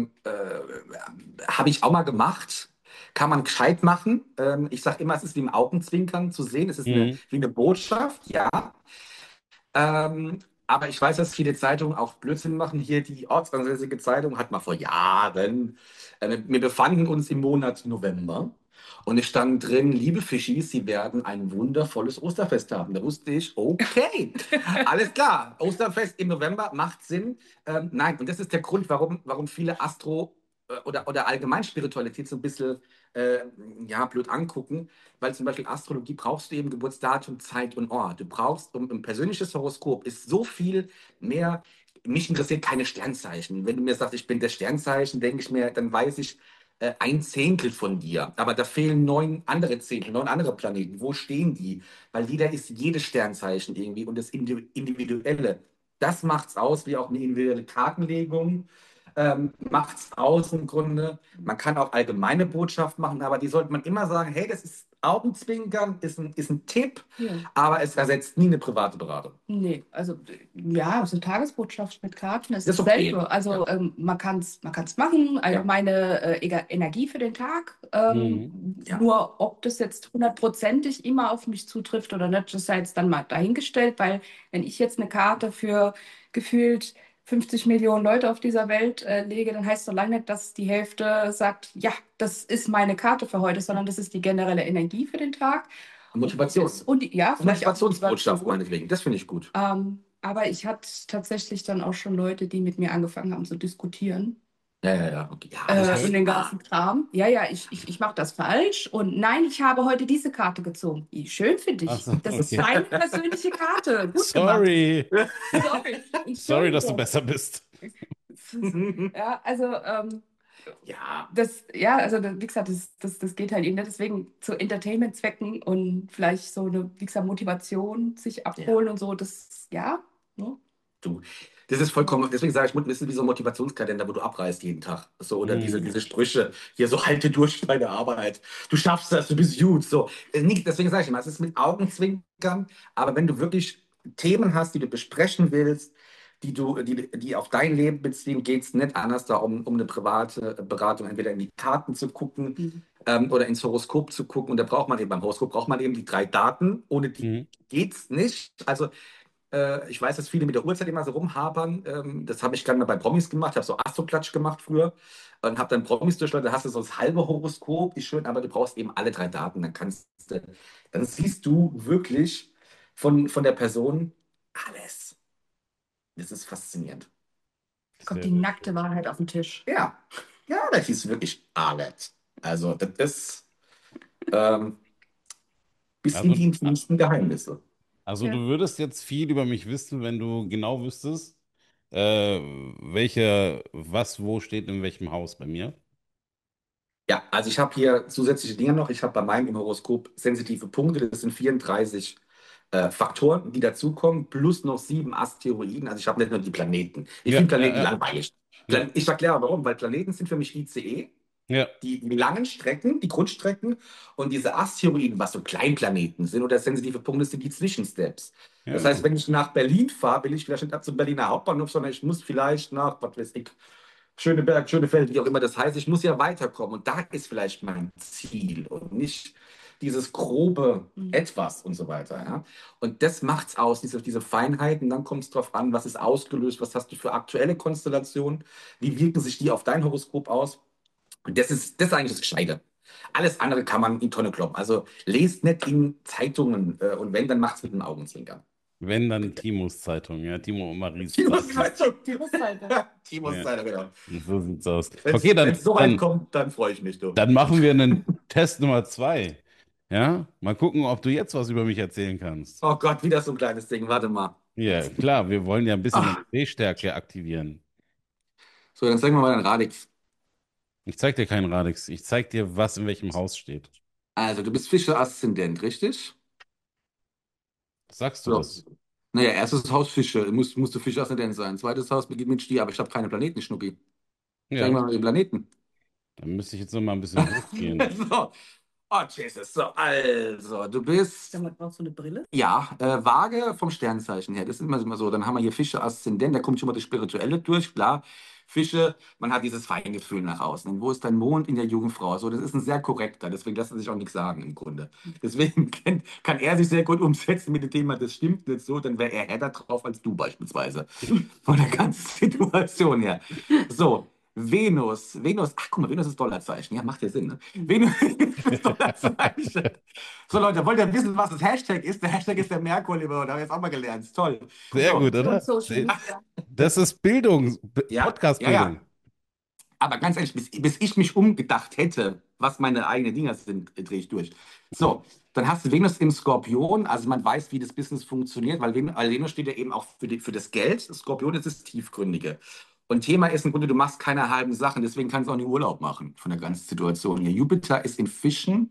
habe ich auch mal gemacht. Kann man gescheit machen. Ich sage immer, es ist wie im Augenzwinkern zu sehen. Es ist Mhm. wie eine Botschaft, ja. Aber ich weiß, dass viele Zeitungen auch Blödsinn machen. Hier die Ortsansässige Zeitung hat mal vor Jahren, wir befanden uns im Monat November und es stand drin, liebe Fischis, Sie werden ein wundervolles Osterfest haben. Da wusste ich, okay, alles klar, Osterfest im November macht Sinn. Nein, und das ist der Grund, warum viele oder allgemein Spiritualität so ein bisschen ja, blöd angucken, weil zum Beispiel Astrologie brauchst du eben Geburtsdatum, Zeit und Ort. Du brauchst, um ein persönliches Horoskop ist so viel mehr. Mich interessiert keine Sternzeichen. Wenn du mir sagst, ich bin das Sternzeichen, denke ich mir, dann weiß ich ein Zehntel von dir. Aber da fehlen neun andere Zehntel, neun andere Planeten. Wo stehen die? Weil jeder ist jedes Sternzeichen irgendwie und das Individuelle. Das macht's aus, wie auch eine individuelle Kartenlegung. Macht's aus im Grunde. Man kann auch allgemeine Botschaft machen, aber die sollte man immer sagen, hey, das ist Augenzwinkern, ist ein Tipp, Ja. aber es ersetzt nie eine private Beratung. Nee, also ja, so eine Tagesbotschaft mit Karten ist Das ist okay. dasselbe. Also Ja. man kann's machen, Ja. allgemeine Energie für den Tag. Mhm. Ja. Nur ob das jetzt hundertprozentig immer auf mich zutrifft oder nicht, das sei jetzt dann mal dahingestellt, weil wenn ich jetzt eine Karte für gefühlt 50 Millionen Leute auf dieser Welt lege, dann heißt das lange nicht, dass die Hälfte sagt, ja, das ist meine Karte für heute, sondern das ist die generelle Energie für den Tag. Motivation. Ja, vielleicht auch Motivationsbotschaft Motivation. meinetwegen, das finde ich gut. Aber ich hatte tatsächlich dann auch schon Leute, die mit mir angefangen haben zu diskutieren Ja, ja, ja. Okay. Ja, das Okay. und ist. den ganzen Kram. Ja, ja, ich mache das falsch und nein, ich habe heute diese Karte gezogen. Schön für Ach dich. so, Das ist okay. deine persönliche Karte. Gut gemacht. Sorry. Sorry. Sorry, dass du Entschuldigung. besser bist. Ja, also Ja, ja, also wie gesagt, das geht halt eben nicht. Deswegen zu Entertainment-Zwecken und vielleicht so eine, wie gesagt, Motivation sich ja. abholen und so, das, ja. Ne? Du, Das ist vollkommen, deswegen sage ich, Mut ist wie so ein Motivationskalender, wo du abreißt jeden Tag. So, oder Mhm. diese Sprüche, hier so, halte durch bei der Arbeit. Du schaffst das, du bist gut. So, nicht, deswegen sage ich immer, es ist mit Augenzwinkern, aber wenn du wirklich Themen hast, die du besprechen willst, die auf dein Leben beziehen, geht es nicht anders da um eine private Beratung, entweder in die Karten zu gucken Mhm. oder ins Horoskop zu gucken. Und da braucht man eben beim Horoskop braucht man eben die 3 Daten. Ohne die Mhm. geht's nicht. Also ich weiß, dass viele mit der Uhrzeit immer so rumhapern. Das habe ich gerne mal bei Promis gemacht. Ich habe so Astroklatsch gemacht früher und habe dann Promis durchleuchtet. Da hast du so das halbe Horoskop, ist schön, aber du brauchst eben alle 3 Daten. Dann siehst du wirklich von der Person alles. Das ist faszinierend. Kommt Sehr, die sehr nackte schön. Wahrheit auf den Tisch. Ja, ja, das ist wirklich alles. Also, das ist ähm, bis in Also, die intimsten Geheimnisse. also du Ja. würdest jetzt viel über mich wissen, wenn du genau wüsstest, äh, was wo steht in welchem Haus bei mir. Ja, also ich habe hier zusätzliche Dinge noch. Ich habe bei meinem im Horoskop sensitive Punkte. Das sind 34 Faktoren, die dazukommen, plus noch 7 Asteroiden. Also ich habe nicht nur die Planeten. Ich Ja, finde ja, Planeten ja, langweilig. ja, Ich erkläre warum, weil Planeten sind für mich ICE, ja. die langen Strecken, die Grundstrecken und diese Asteroiden, was so Kleinplaneten sind oder sensitive Punkte, sind die Zwischensteps. Ja, Das heißt, genau. wenn ich nach Berlin fahre, will ich vielleicht nicht ab zum Berliner Hauptbahnhof, sondern ich muss vielleicht nach, was weiß ich, Schöneberg, Schönefeld, wie auch immer das heißt. Ich muss ja weiterkommen und da ist vielleicht mein Ziel und nicht dieses grobe Mhm. Etwas und so weiter. Ja? Und das macht's aus, diese Feinheiten. Dann kommt es darauf an, was ist ausgelöst, was hast du für aktuelle Konstellationen, wie wirken sich die auf dein Horoskop aus. Und das ist eigentlich das Gescheite. Alles andere kann man in die Tonne kloppen. Also lest nicht in Zeitungen und wenn, dann macht's mit dem Augenzwinkern. Wenn dann Timos Zeitung, ja, Timo und Maries Timos Zeitung. Zeitung. Die Rückseite. Timos Ja, Zeitung, genau. so sieht's aus. Wenn Okay, es so weit kommt, dann freue ich mich, du. dann machen wir einen Test Nummer 2. Ja, mal gucken, ob du jetzt was über mich erzählen kannst. Oh Gott, wieder so ein kleines Ding. Warte mal. Ja, klar, wir wollen ja ein bisschen deine Ah, Sehstärke aktivieren. so, dann zeigen wir mal deinen Radix. Ich zeig dir keinen Radix, ich zeig dir, was in welchem Haus steht. Also, du bist Fische-Aszendent, richtig? Sagst du So. das? Naja, erstes Haus Fische. Musst du Fische-Aszendent sein. Zweites Haus beginnt mit Stier, aber ich habe keine Planeten, Schnucki. Zeig Ja, mal den Planeten. dann müsste ich jetzt noch mal ein bisschen hochgehen. So. Oh, Jesus. So, also, du bist. Sag mal, brauchst du eine Brille? Ja, Waage vom Sternzeichen her, das ist immer so. Dann haben wir hier Fische Aszendent, da kommt schon mal das Spirituelle durch, klar. Fische, man hat dieses Feingefühl nach außen. Und wo ist dein Mond in der Jungfrau? So, das ist ein sehr korrekter, deswegen lässt er sich auch nichts sagen im Grunde. Deswegen kann er sich sehr gut umsetzen mit dem Thema, das stimmt nicht so, dann wäre er härter drauf als du beispielsweise. Von der ganzen Situation her. So, ach guck mal, Venus ist Dollarzeichen. Ja, macht ja Sinn, ne? Venus ist Dollarzeichen. So, Leute, wollt ihr wissen, was das Hashtag ist? Der Hashtag ist der Merkur, lieber. Da habe ich jetzt auch mal gelernt. Ist toll. Sehr So, gut, Kommunikation, oder? Social Media. Das ist Bildung, ja, ja, Podcast-Bildung. ja. Aber ganz ehrlich, bis ich mich umgedacht hätte, was meine eigenen Dinger sind, drehe ich durch. So, dann hast du Venus im Skorpion. Also man weiß, wie das Business funktioniert, weil Venus steht ja eben auch für das Geld. Skorpion ist das Tiefgründige. Und Thema ist im Grunde, du machst keine halben Sachen, deswegen kannst du auch nicht Urlaub machen von der ganzen Situation hier. Jupiter ist in Fischen.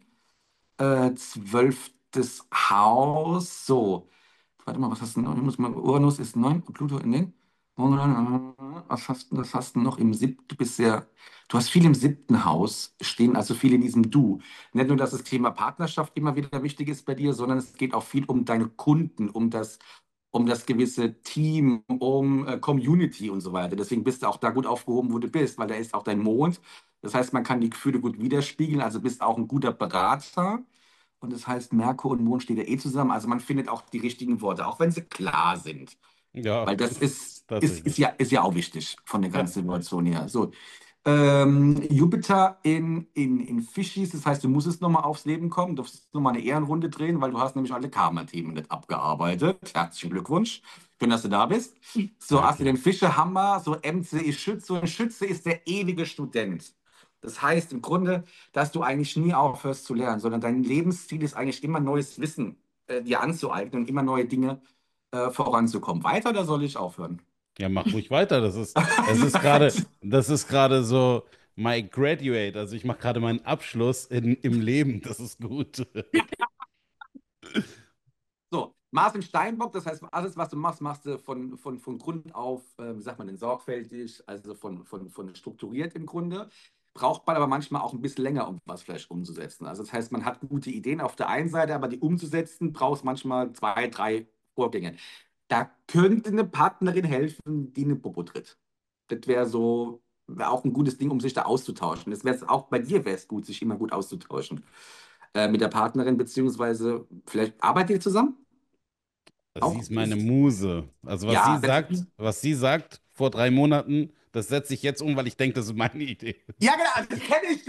12. Haus. So, warte mal, was hast du noch? Ich muss mal, Uranus ist 9, Pluto in den. Was hast du noch im siebten? Du hast viel im 7. Haus stehen, also viel in diesem Du. Nicht nur, dass das Thema Partnerschaft immer wieder wichtig ist bei dir, sondern es geht auch viel um deine Kunden, um das gewisse Team, um Community und so weiter. Deswegen bist du auch da gut aufgehoben, wo du bist, weil da ist auch dein Mond. Das heißt, man kann die Gefühle gut widerspiegeln, also bist auch ein guter Berater. Und das heißt, Merkur und Mond stehen ja eh zusammen. Also man findet auch die richtigen Worte, auch wenn sie klar sind. Ja, Weil das ist tatsächlich. ja auch wichtig von der Ja. ganzen Situation her. So. Jupiter in Fischis, das heißt, du musst es nochmal aufs Leben kommen, du darfst nochmal eine Ehrenrunde drehen, weil du hast nämlich alle Karma-Themen nicht abgearbeitet. Herzlichen Glückwunsch. Schön, dass du da bist. So, hast du Danke. den Fische-Hammer, so MC ist Schütze und Schütze ist der ewige Student. Das heißt im Grunde, dass du eigentlich nie aufhörst zu lernen, sondern dein Lebensziel ist eigentlich immer neues Wissen dir anzueignen und immer neue Dinge voranzukommen. Weiter oder soll ich aufhören? Ja, mach ruhig weiter. Das ist gerade so my graduate. Also ich mache gerade meinen Abschluss im Leben. Das ist gut. So, Mars im Steinbock, das heißt, alles, was du machst, machst du von Grund auf, wie sagt man denn, sorgfältig, also von strukturiert im Grunde. Braucht man aber manchmal auch ein bisschen länger, um was vielleicht umzusetzen. Also das heißt, man hat gute Ideen auf der einen Seite, aber die umzusetzen, braucht manchmal zwei, drei Vorgänge. Da könnte eine Partnerin helfen, die eine Popo tritt. Das wäre so, wäre auch ein gutes Ding, um sich da auszutauschen. Das wäre auch bei dir wäre es gut, sich immer gut auszutauschen mit der Partnerin, beziehungsweise vielleicht arbeitet ihr zusammen? Sie Auch? ist meine Muse. Also Ja, was sie sagt vor 3 Monaten, das setze ich jetzt um, weil ich denke, das ist meine Idee. ja, genau, das kenne ich.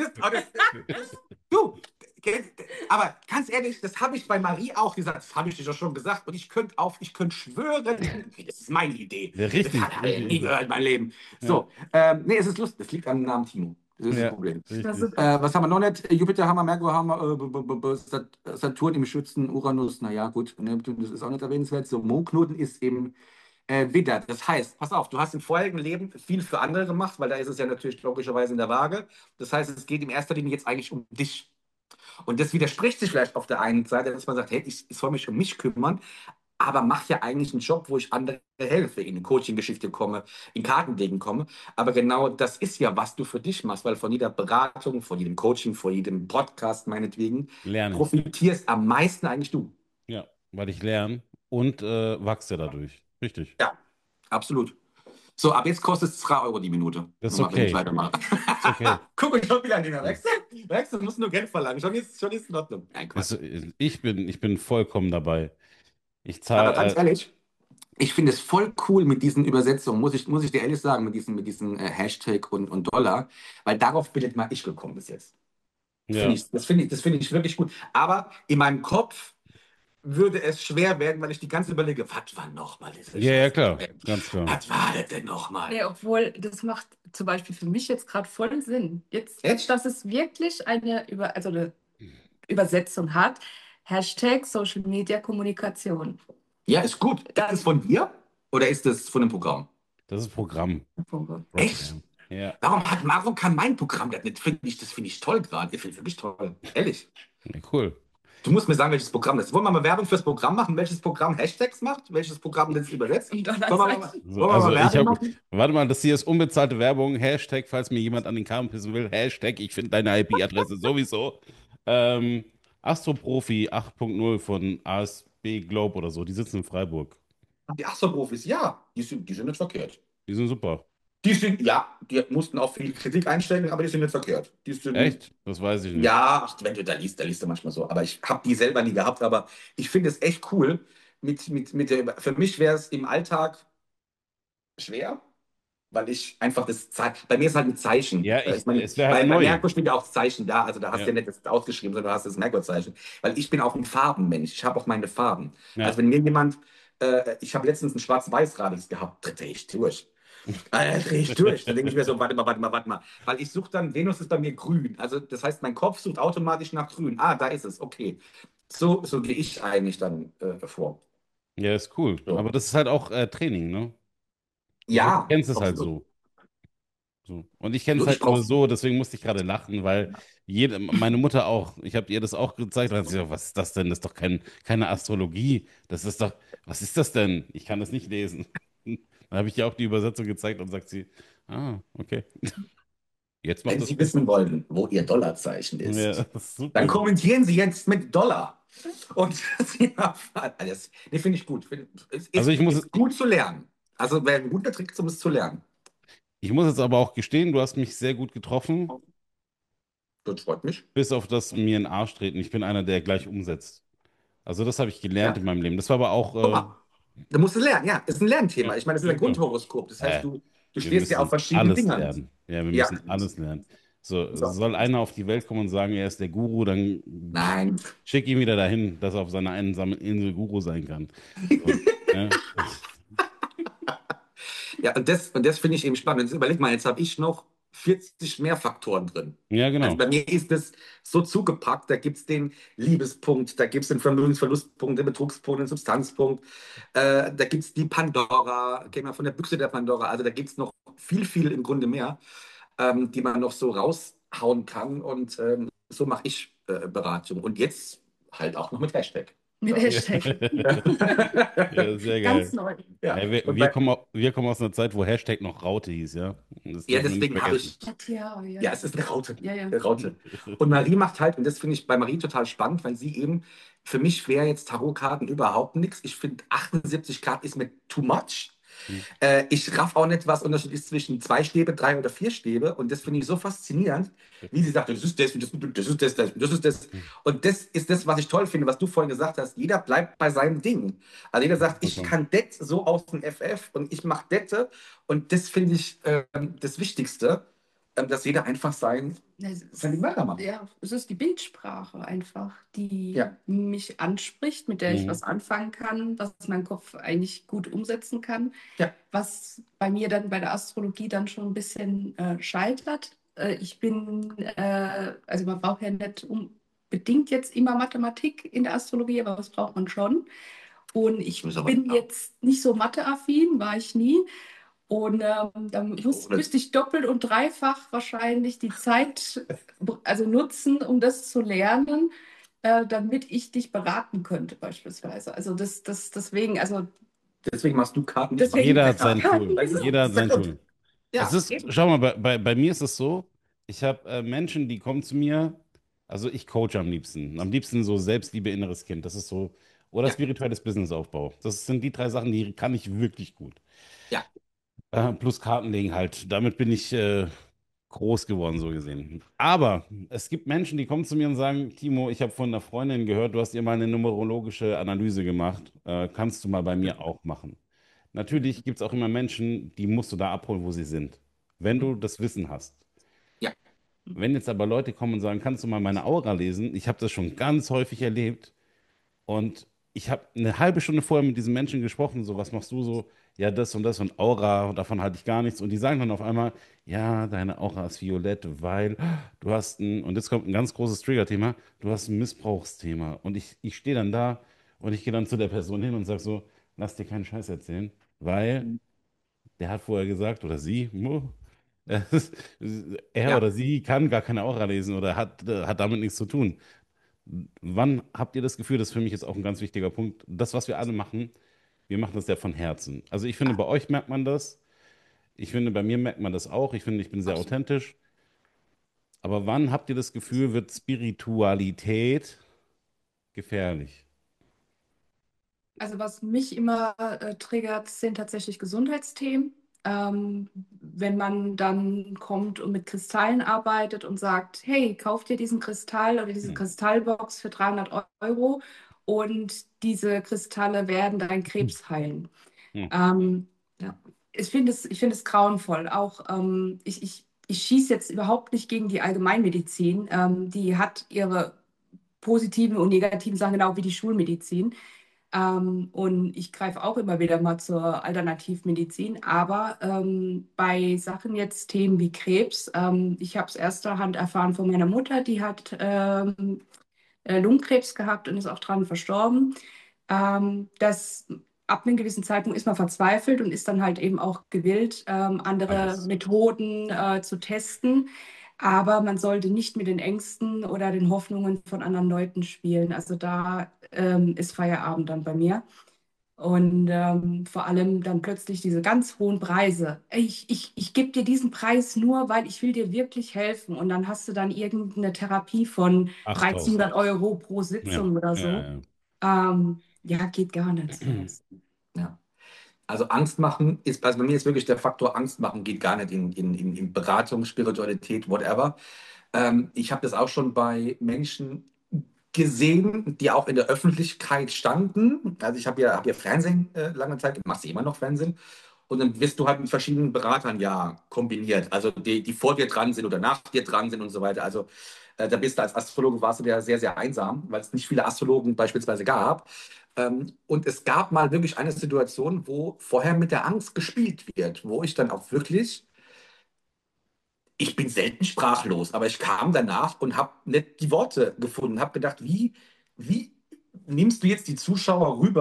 Du, aber ganz ehrlich, das habe ich bei Marie auch gesagt, das habe ich dir doch schon gesagt. Und ich könnte schwören, das ist meine Idee. Ja, Das hat richtig, er nie richtig. gehört in meinem Leben. Ja, So, nee, es ist lustig, das liegt am Namen Timo. Das ist das ja, Problem. Ja, richtig. super. Was haben wir noch nicht? Jupiter haben wir, Merkur haben wir, Saturn im Schützen, Uranus, naja, gut, Neptun, das ist auch nicht erwähnenswert. So, Mondknoten ist im Widder. Das heißt, pass auf, du hast im vorherigen Leben viel für andere gemacht, weil da ist es ja natürlich logischerweise in der Waage. Das heißt, es geht in erster Linie jetzt eigentlich um dich. Und das widerspricht sich vielleicht auf der einen Seite, dass man sagt, hey, ich soll mich um mich kümmern, aber mache ja eigentlich einen Job, wo ich andere helfe, in eine Coaching-Geschichte komme, in Kartenlegen komme. Aber genau das ist ja, was du für dich machst, weil von jeder Beratung, von jedem Coaching, von jedem Podcast meinetwegen, Lerne ich. profitierst am meisten eigentlich du. Ja, weil ich lerne und wachse dadurch. Richtig. Ja, absolut. So, ab jetzt kostet es 3 Euro die Minute, Das ist wenn ich okay. weitermache. Das ist okay. Guck mal, schon wieder an den Ja. Merkst du, du musst nur Geld verlangen. Schon ist in Ordnung. Nein, Quatsch. Ich bin vollkommen dabei. Ich Aber ganz zahle, ehrlich, ich finde es voll cool mit diesen Übersetzungen, muss ich dir ehrlich sagen, mit diesen Hashtag und Dollar, weil darauf bin jetzt mal ich gekommen bis jetzt. ja. Das finde ich wirklich gut. Aber in meinem Kopf würde es schwer werden, weil ich die ganze überlege, was war nochmal diese Ja, ja, Scheiße? klar. Ganz klar. Was war das denn nochmal? Nee, obwohl, das macht zum Beispiel für mich jetzt gerade voll Sinn. Jetzt, Echt? dass es wirklich also eine Übersetzung hat. Hashtag Social Media Kommunikation. Ja, ist gut. Ist es Dann, von dir oder ist es von einem Programm? Das ist Programm. Echt? Program. Ja. Warum kann mein Programm das nicht? Das finde ich toll gerade. Ich finde es wirklich toll. Ehrlich. Ja, cool. Du musst mir sagen, welches Programm das ist. Wollen wir mal Werbung fürs Programm machen? Welches Programm Hashtags macht? Welches Programm das übersetzt? und So, Wollen wir mal also Werbung machen? warte mal, das hier ist unbezahlte Werbung. Hashtag, falls mir jemand an den Karren pissen will. Hashtag, ich finde deine IP-Adresse sowieso. Ähm, Astroprofi 8.0 von ASB Globe oder so. Die sitzen in Freiburg. Die Astro-Profis, ja, die sind nicht verkehrt. Die sind super. Ja, die mussten auch viel Kritik einstecken, aber die sind nicht verkehrt. Die sind, Echt? Das weiß ich nicht. ja, wenn du da liest du manchmal so. Aber ich habe die selber nie gehabt, aber ich finde es echt cool. Für mich wäre es im Alltag schwer, weil ich einfach bei mir ist halt ein Zeichen. Ja, Ich meine, es wäre halt bei neu. Merkur steht ja auch das Zeichen da, also da hast du Ja, ja nicht das ausgeschrieben, sondern du hast das Merkur-Zeichen. Weil ich bin auch ein Farbenmensch, ich habe auch meine Farben. Also ja. wenn mir jemand, ich habe letztens ein Schwarz-Weiß-Radix gehabt, drehe ich durch. Drehe ich durch. Da denke ich mir so, warte mal, warte mal, warte mal. Weil ich suche dann, Venus ist bei mir grün. Also das heißt, mein Kopf sucht automatisch nach grün. Ah, da ist es, okay. So gehe ich eigentlich dann vor. Ja, ist cool. So. Aber das ist halt auch Training, ne? Du Ja, kennst es halt absolut. so. So. Und ich kenne es Du, ich halt nur brauche so, deswegen musste ich gerade lachen, weil meine Mutter auch, ich habe ihr das auch gezeigt, und hat sie gesagt, was ist das denn? Das ist doch keine Astrologie. Das ist doch, was ist das denn? Ich kann das nicht lesen. Dann habe ich ihr auch die Übersetzung gezeigt und sagt sie, ah, okay, jetzt macht Wenn das Sie Sinn. wissen wollen, wo Ihr Dollarzeichen Ja, ist, das ist dann super. kommentieren Sie jetzt mit Dollar. Und Sie erfahren alles. Nee, finde ich gut. Es Also ist gut zu lernen. Also wäre ein guter Trick, um es zu lernen. ich muss jetzt aber auch gestehen, du hast mich sehr gut getroffen, Das freut mich. bis auf das mir in den Arsch treten. Ich bin einer, der gleich umsetzt. Also das habe ich gelernt Ja. in meinem Leben. Das war aber auch, Guck mal, du musst es lernen. Ja, ist ein ja, Lernthema. Ich meine, das ist ja, ein klar. Grundhoroskop. Das heißt, Äh, du Wir stehst ja auf müssen verschiedenen alles Dingern. lernen. Ja, wir Ja. müssen alles lernen. So, So. soll einer auf die Welt kommen und sagen, er ist der Guru, dann Nein. schick ihn wieder dahin, dass er auf seiner einsamen Insel Guru sein kann. So, ja, Ja, und das finde ich eben spannend. Jetzt überleg mal, jetzt habe ich noch 40 mehr Faktoren drin. ja, Also genau. bei mir ist es so zugepackt, da gibt es den Liebespunkt, da gibt es den Vermögensverlustpunkt, den Betrugspunkt, den Substanzpunkt, da gibt es die Pandora, gehen wir von der Büchse der Pandora, also da gibt es noch viel, viel im Grunde mehr, die man noch so raushauen kann und so mache ich Beratung. Und jetzt halt auch noch mit Hashtag. Mit Hashtag. Ja, sehr Ganz geil. neu. Ja, Ey, wir, und wir kommen, wir kommen aus einer Zeit, wo Hashtag noch Raute hieß, ja. Das ja, dürfen wir nicht deswegen habe vergessen. ich, Ach ja, ja, ja, ja. es ist eine Raute. Ja, ja. Eine Raute. Und Marie macht halt, und das finde ich bei Marie total spannend, weil sie eben, für mich wäre jetzt Tarotkarten überhaupt nichts. Ich finde 78 Karten ist mir too much. Ich raff auch nicht, was Unterschied ist zwischen zwei Stäbe, drei oder vier Stäbe. Und das finde ich so faszinierend, wie sie sagt, das ist das, das ist das ist das. Und das ist das, was ich toll finde, was du vorhin gesagt hast. Jeder bleibt bei seinem Ding. Also jeder sagt, ich Vollkommen. kann das so aus dem FF und ich mache das. Und das finde ich das Wichtigste, dass jeder einfach sein Ding weitermacht. Ja, es ist die Bildsprache einfach, die Ja, mich anspricht, mit der ich Mhm. was anfangen kann, was mein Kopf eigentlich gut umsetzen kann. ja, Was bei mir dann bei der Astrologie dann schon ein bisschen scheitert. Also man braucht ja nicht unbedingt jetzt immer Mathematik in der Astrologie, aber das braucht man schon. Und ich ich muss aber, bin ja, jetzt nicht so matheaffin, war ich nie. Und dann ich auch nicht. müsste ich doppelt und dreifach wahrscheinlich die Zeit also nutzen, um das zu lernen, damit ich dich beraten könnte, beispielsweise. Also deswegen, also Deswegen machst du Karten, ich mache deswegen Jeder hat Karten. sein Tool. Weißt du? Jeder Das hat ist der sein Grund. Tool. Es Ja, ist, schau mal, bei mir ist es so, ich habe Menschen, die kommen zu mir, also ich coache am liebsten. Am liebsten so Selbstliebe, inneres Kind. Das ist so, oder ja, spirituelles Businessaufbau. Das sind die drei Sachen, die kann ich wirklich gut. ja. Plus Kartenlegen halt. Damit bin ich groß geworden, so gesehen. Aber es gibt Menschen, die kommen zu mir und sagen, Timo, ich habe von einer Freundin gehört, du hast ihr mal eine numerologische Analyse gemacht. Kannst du mal bei mir auch machen? Natürlich gibt es auch immer Menschen, die musst du da abholen, wo sie sind, wenn Mhm. du das Wissen hast. Ja. Wenn jetzt aber Leute kommen und sagen, kannst du mal meine Aura lesen? Ich habe das schon ganz häufig erlebt und ich habe eine halbe Stunde vorher mit diesen Menschen gesprochen, so, was machst du so? Ja, das und das und Aura, davon halte ich gar nichts. Und die sagen dann auf einmal, ja, deine Aura ist violett, weil du hast ein, und jetzt kommt ein ganz großes Trigger-Thema, du hast ein Missbrauchsthema. Und ich stehe dann da und ich gehe dann zu der Person hin und sage so, lass dir keinen Scheiß erzählen, weil der hat vorher gesagt, oder sie, er Ja. oder sie kann gar keine Aura lesen oder hat damit nichts zu tun. Wann habt ihr das Gefühl, das ist für mich jetzt auch ein ganz wichtiger Punkt, das, was wir alle machen, wir machen das ja von Herzen. Also ich finde, bei euch merkt man das. Ich finde, bei mir merkt man das auch. Ich finde, ich bin sehr Absolut. authentisch. Aber wann habt ihr das Gefühl, wird Spiritualität gefährlich? Also was mich immer triggert, sind tatsächlich Gesundheitsthemen. Wenn man dann kommt und mit Kristallen arbeitet und sagt, hey, kauf dir diesen Kristall oder diese Hm. Kristallbox für 300 Euro und diese Kristalle werden deinen Krebs heilen. Hm. Ähm, ja. Ich finde es grauenvoll. Auch ich schieße jetzt überhaupt nicht gegen die Allgemeinmedizin. Die hat ihre positiven und negativen Sachen, genau wie die Schulmedizin. Und ich greife auch immer wieder mal zur Alternativmedizin. Aber bei Sachen jetzt, Themen wie Krebs, ich habe es erster Hand erfahren von meiner Mutter, die hat Lungenkrebs gehabt und ist auch dran verstorben. Das ab einem gewissen Zeitpunkt ist man verzweifelt und ist dann halt eben auch gewillt, andere Alles. Methoden zu testen. Aber man sollte nicht mit den Ängsten oder den Hoffnungen von anderen Leuten spielen. Also da ist Feierabend dann bei mir. Und vor allem dann plötzlich diese ganz hohen Preise. Ich gebe dir diesen Preis nur, weil ich will dir wirklich helfen. Und dann hast du dann irgendeine Therapie von 8000. 1.300 € pro Ja, Sitzung oder ja, so. ja. Ja, geht gar nicht sowas. Ja. Also Angst machen ist, also bei mir ist wirklich der Faktor Angst machen geht gar nicht in Beratung, Spiritualität, whatever. Ich habe das auch schon bei Menschen gesehen, die auch in der Öffentlichkeit standen. Also ich habe ja Fernsehen lange Zeit, machst du immer noch Fernsehen. Und dann wirst du halt mit verschiedenen Beratern ja kombiniert. Also die vor dir dran sind oder nach dir dran sind und so weiter. Also da bist du als Astrologe, warst du ja sehr, sehr einsam, weil es nicht viele Astrologen beispielsweise gab. Und es gab mal wirklich eine Situation, wo vorher mit der Angst gespielt wird, wo ich dann auch wirklich, ich bin selten sprachlos, aber ich kam danach und habe nicht die Worte gefunden, habe gedacht, wie nimmst du jetzt die Zuschauer rüber,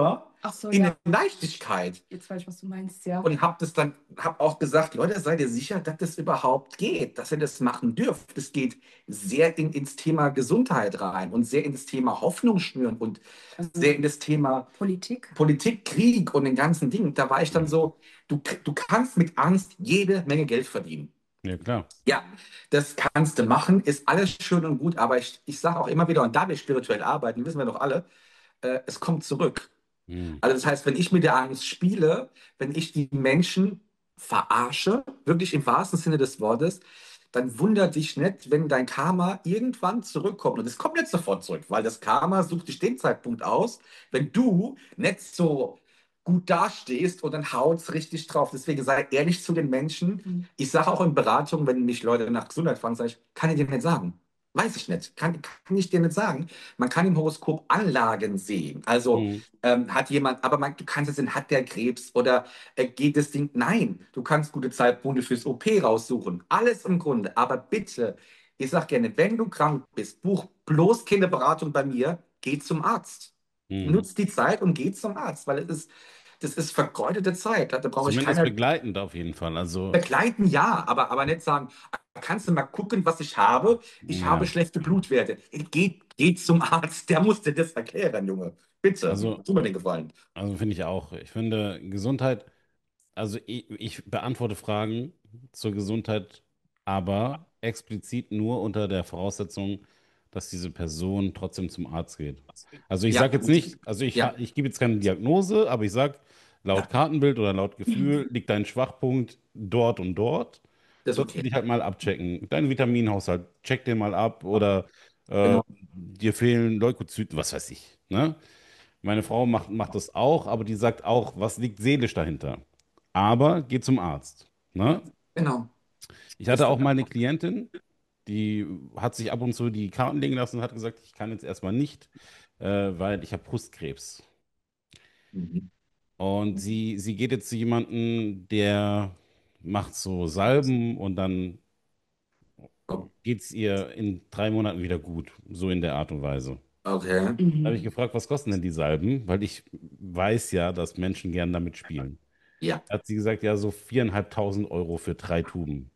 Ach so, in ja. der Leichtigkeit. Jetzt weiß ich, was du meinst, ja. Und habe auch gesagt, Leute, seid ihr sicher, dass das überhaupt geht, dass ihr das machen dürft? Es geht sehr ins Thema Gesundheit rein und sehr ins Thema Hoffnung schnüren und Also sehr in das Thema Politik. Politik, Krieg und den ganzen Dingen. Da war ich dann so, du kannst mit Angst jede Menge Geld verdienen. Ja, klar. Ja, das kannst du machen, ist alles schön und gut, aber ich sage auch immer wieder, und da wir spirituell arbeiten, wissen wir doch alle, es kommt zurück. Hm. Also das heißt, wenn ich mit der Angst spiele, wenn ich die Menschen verarsche, wirklich im wahrsten Sinne des Wortes, dann wundert dich nicht, wenn dein Karma irgendwann zurückkommt. Und es kommt nicht sofort zurück, weil das Karma sucht dich den Zeitpunkt aus, wenn du nicht so gut dastehst und dann haut's richtig drauf. Deswegen sei ehrlich zu den Menschen. Mhm. Ich sage auch in Beratung, wenn mich Leute nach Gesundheit fragen, sage ich, kann ich dir nicht sagen. Weiß ich nicht. Kann ich dir nicht sagen. Man kann im Horoskop Anlagen sehen. Also Hm. hat jemand, aber du kannst es sehen, hat der Krebs oder geht das Ding? Nein, du kannst gute Zeitpunkte fürs OP raussuchen. Alles im Grunde. Aber bitte, ich sage gerne, wenn du krank bist, buch bloß keine Beratung bei mir, geh zum Arzt. Hm. Nutz die Zeit und geh zum Arzt, weil das ist vergeudete Zeit. Da brauche ich Zumindest keiner begleitend auf jeden Fall. Also, begleiten, ja, aber nicht sagen, kannst du mal gucken, was ich habe? Ich habe ja. schlechte Blutwerte. Geht zum Arzt, der muss dir das erklären, Junge. Bitte, Also, tu mir den Gefallen. also finde ich auch. Ich finde Gesundheit, also ich beantworte Fragen zur Gesundheit, aber explizit nur unter der Voraussetzung, dass diese Person trotzdem zum Arzt geht. Also ich Ja, sage jetzt nicht, also ja, ich gebe jetzt keine Diagnose, aber ich sage, laut ja, Kartenbild oder laut Gefühl liegt dein Schwachpunkt dort und dort. das ist Sollst du okay. dich halt mal abchecken. Deinen Vitaminhaushalt, check den mal ab oder Genau. dir fehlen Leukozyten, was weiß ich. Ne? Meine Frau macht das auch, aber die sagt auch, was liegt seelisch dahinter. Aber geh zum Arzt. Ne? Genau. Ich Das, hatte auch mal eine Klientin, die hat sich ab und zu die Karten legen lassen und hat gesagt, ich kann jetzt erstmal nicht, weil ich habe Brustkrebs. mhm. Und sie geht jetzt zu jemandem, der macht so Salben und dann Oh, geht es ihr in 3 Monaten wieder gut. So in der Art und Weise. okay. Da habe ich Mhm. gefragt, was kosten denn die Salben? Weil ich weiß ja, dass Menschen gern damit spielen. Ja, Da hat sie gesagt, ja, so 4.500 € für 3 Tuben.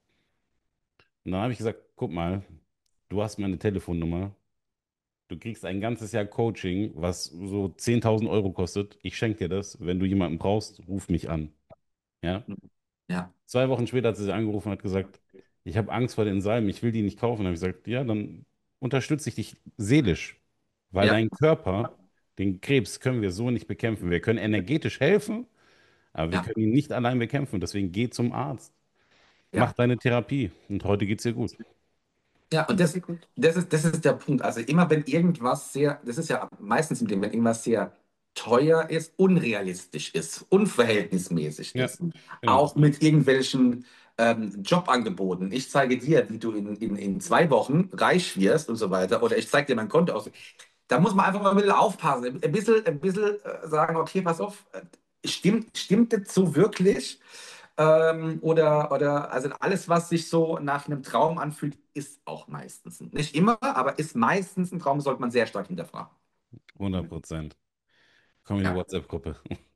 Und dann habe ich gesagt, guck mal, du hast meine Telefonnummer. Du kriegst ein ganzes Jahr Coaching, was so 10.000 € kostet. Ich schenke dir das. Wenn du jemanden brauchst, ruf mich an. Ja? ja, 2 Wochen später hat sie sich angerufen und hat gesagt, ich habe Angst vor den Salben, ich will die nicht kaufen. Dann habe ich gesagt, ja, dann unterstütze ich dich seelisch, weil ja, dein Körper, den Krebs können wir so nicht bekämpfen. Wir können energetisch helfen, aber wir ja, können ihn nicht allein bekämpfen. Deswegen geh zum Arzt, mach ja. deine Therapie und heute geht's dir gut. Ja, und Sehr gut. das ist der Punkt. Also immer wenn irgendwas sehr, das ist ja meistens mit dem, wenn irgendwas sehr teuer ist, unrealistisch ist, unverhältnismäßig Ja, ist, genau. auch mit irgendwelchen Jobangeboten. Ich zeige dir, wie du in 2 Wochen reich wirst und so weiter, oder ich zeige dir mein Konto aus. Da muss man einfach mal ein bisschen aufpassen, ein bisschen sagen, okay, pass auf, stimmt das so wirklich? Also alles, was sich so nach einem Traum anfühlt, ist auch meistens. Nicht immer, aber ist meistens ein Traum, sollte man sehr stark hinterfragen. 100%. Komm in die Ja. WhatsApp-Gruppe.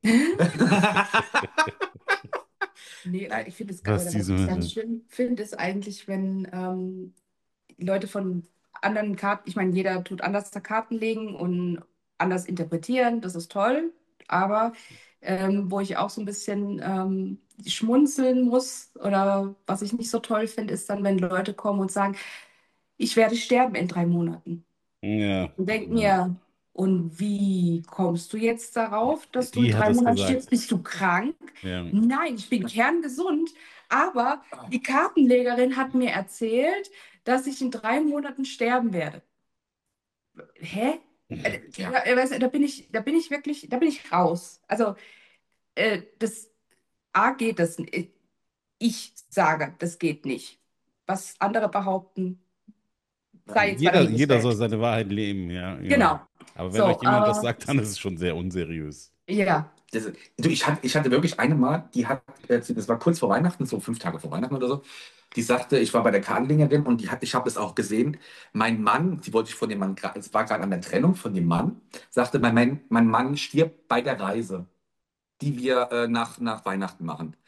Nee, Nein, ich finde es, Was oder was diese ich ganz Menschen. schön finde, ist eigentlich, wenn Leute von anderen Karten, ich meine, jeder tut anders da Karten legen und anders interpretieren, das ist toll, aber wo ich auch so ein bisschen schmunzeln muss oder was ich nicht so toll finde, ist dann, wenn Leute kommen und sagen, ich werde sterben in 3 Monaten. Ja, Und denk ja. mir, und wie kommst du jetzt darauf, dass du in Die hat drei es Monaten gesagt. stirbst? Bist du krank? Ja. Nein, ich bin kerngesund, aber die Kartenlegerin hat mir erzählt, dass ich in 3 Monaten sterben werde. Hä? ja, Weißt du, da bin ich wirklich, da bin ich raus. Also, das A geht das. Ich sage, das geht nicht. Was andere behaupten, sei jetzt mal Jeder soll dahingestellt. seine Wahrheit leben, ja, genau. Genau. Aber wenn euch So, jemand das sagt, dann ist es schon sehr unseriös. ja. du, ich hatte wirklich eine mal, die hat, das war kurz vor Weihnachten, so 5 Tage vor Weihnachten oder so, Die sagte, ich war bei der Kartenlegerin und ich habe es auch gesehen. Mein Mann, sie wollte sich von dem Mann, es war gerade an der Trennung von dem Mann, sagte, mein Mann stirbt bei der Reise, die wir nach Weihnachten machen.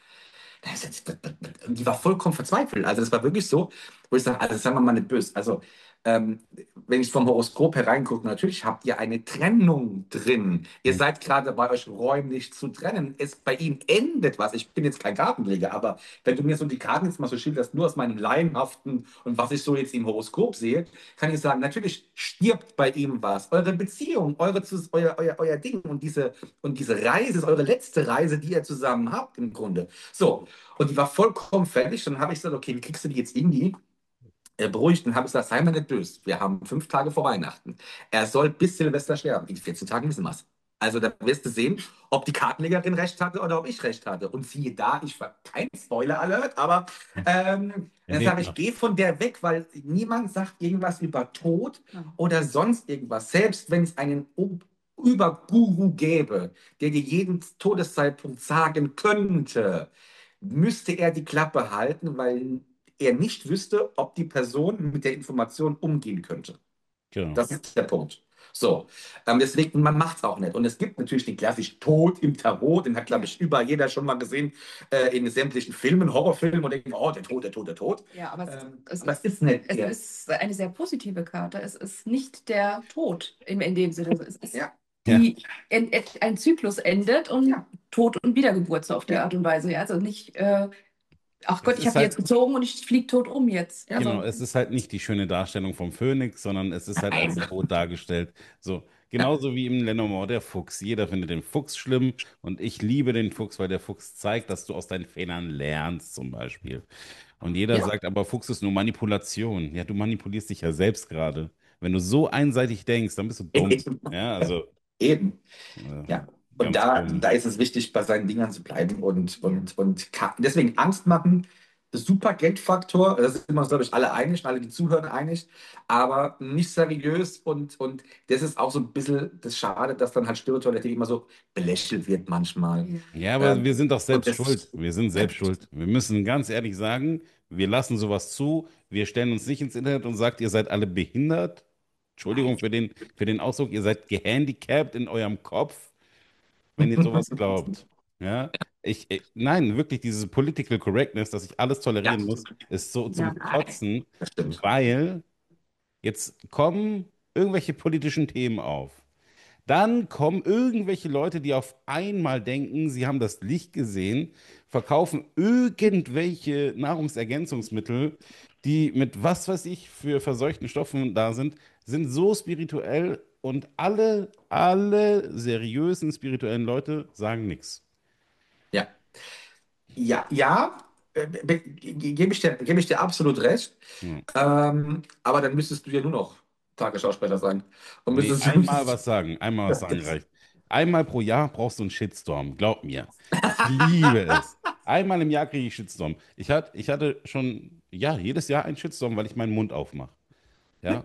Die war vollkommen verzweifelt. Also das war wirklich so, wo ich sage, also sagen wir mal nicht böse. Also wenn ich vom Horoskop hereingucke, natürlich habt ihr eine Trennung drin. Ihr Hm. seid gerade bei euch räumlich zu trennen. Bei ihm endet was. Ich bin jetzt kein Kartenleger, aber wenn du mir so die Karten jetzt mal so schilderst, nur aus meinem Laienhaften und was ich so jetzt im Horoskop sehe, kann ich sagen, natürlich stirbt bei ihm was. Eure Beziehung, euer Ding und diese Reise ist eure letzte Reise, die ihr zusammen habt im Grunde. So, und die war vollkommen fertig. Dann habe ich gesagt, okay, wie kriegst du die jetzt in die? Beruhigt. Dann habe ich gesagt, sei mal nicht böse. Wir haben 5 Tage vor Weihnachten. Er soll bis Silvester sterben. In 14 Tagen wissen wir es. Also da wirst du sehen, ob die Kartenlegerin recht hatte oder ob ich recht hatte. Und siehe da, ich war kein Spoiler-Alert, aber Er dann lebt sage ich, noch. geh von der weg, weil niemand sagt irgendwas über Tod Ja. oder sonst irgendwas. Selbst wenn es einen Überguru gäbe, der dir jeden Todeszeitpunkt sagen könnte, müsste er die Klappe halten, weil er nicht wüsste, ob die Person mit der Information umgehen könnte. Genau. Das ist der Punkt. So, deswegen, man macht es auch nicht. Und es gibt natürlich den klassischen Tod im Tarot, den hat, glaube ich, überall jeder schon mal gesehen, in sämtlichen Filmen, Horrorfilmen und denken, oh, der Tod, der Tod, der Tod. Ja, aber Aber es ist nicht es der. ist eine sehr positive Karte. Es ist nicht der Tod in dem Sinne. Es ist Ja, Ja. ein Zyklus endet und ja, Tod und Wiedergeburt so auf die ja, Art und Weise. Ja? Also nicht, ach Es Gott, ich ist habe die jetzt halt, gezogen und ich fliege tot um jetzt. ja. genau, Also, es ist halt nicht die schöne Darstellung vom Phönix, sondern es ist halt als Nein. Tod dargestellt. So, Ja, genauso wie im Lenormand der Fuchs. Jeder findet den Fuchs schlimm und ich liebe den Fuchs, weil der Fuchs zeigt, dass du aus deinen Fehlern lernst, zum Beispiel. Und jeder ja, sagt, aber Fuchs ist nur Manipulation. Ja, du manipulierst dich ja selbst gerade. Wenn du so einseitig denkst, dann bist du dumm. eben. Ja, also Eben. äh, Ja, und ganz da komisch. ist es wichtig, bei seinen Dingern zu bleiben und deswegen Angst machen. Super Geldfaktor, das sind wir uns, glaube ich, alle einig, alle, die zuhören, einig, aber nicht seriös und das ist auch so ein bisschen das Schade, dass dann halt Spiritualität immer so belächelt wird manchmal. ja. Ja, aber wir Ähm, sind doch und selbst schuld. das, Wir sind ja, selbst schuld. Wir müssen ganz ehrlich sagen, wir lassen sowas zu. Wir stellen uns nicht ins Internet und sagt, ihr seid alle behindert. nein. Entschuldigung für den Ausdruck, ihr seid gehandicapt in eurem Kopf, wenn ihr sowas glaubt. Ja, nein, wirklich, diese Political Correctness, dass ich alles Ja, tolerieren muss, ist so Ja. zum Kotzen, das stimmt. weil jetzt kommen irgendwelche politischen Themen auf. Dann kommen irgendwelche Leute, die auf einmal denken, sie haben das Licht gesehen, verkaufen irgendwelche Nahrungsergänzungsmittel, die mit was weiß ich für verseuchten Stoffen da sind, sind so spirituell und alle seriösen spirituellen Leute sagen nichts. Ja, ja, ja, gebe ich dir absolut recht. Hm. Aber dann müsstest du ja nur noch Tagesschausprecher sein. Und Nee, müsstest, einmal was sagen reicht. Einmal pro Jahr brauchst du einen Shitstorm, glaub mir. Ich liebe es. Einmal im Jahr kriege ich Shitstorm. Ich hatte schon, ja, jedes Jahr einen Shitstorm, weil ich meinen Mund aufmache. Ja,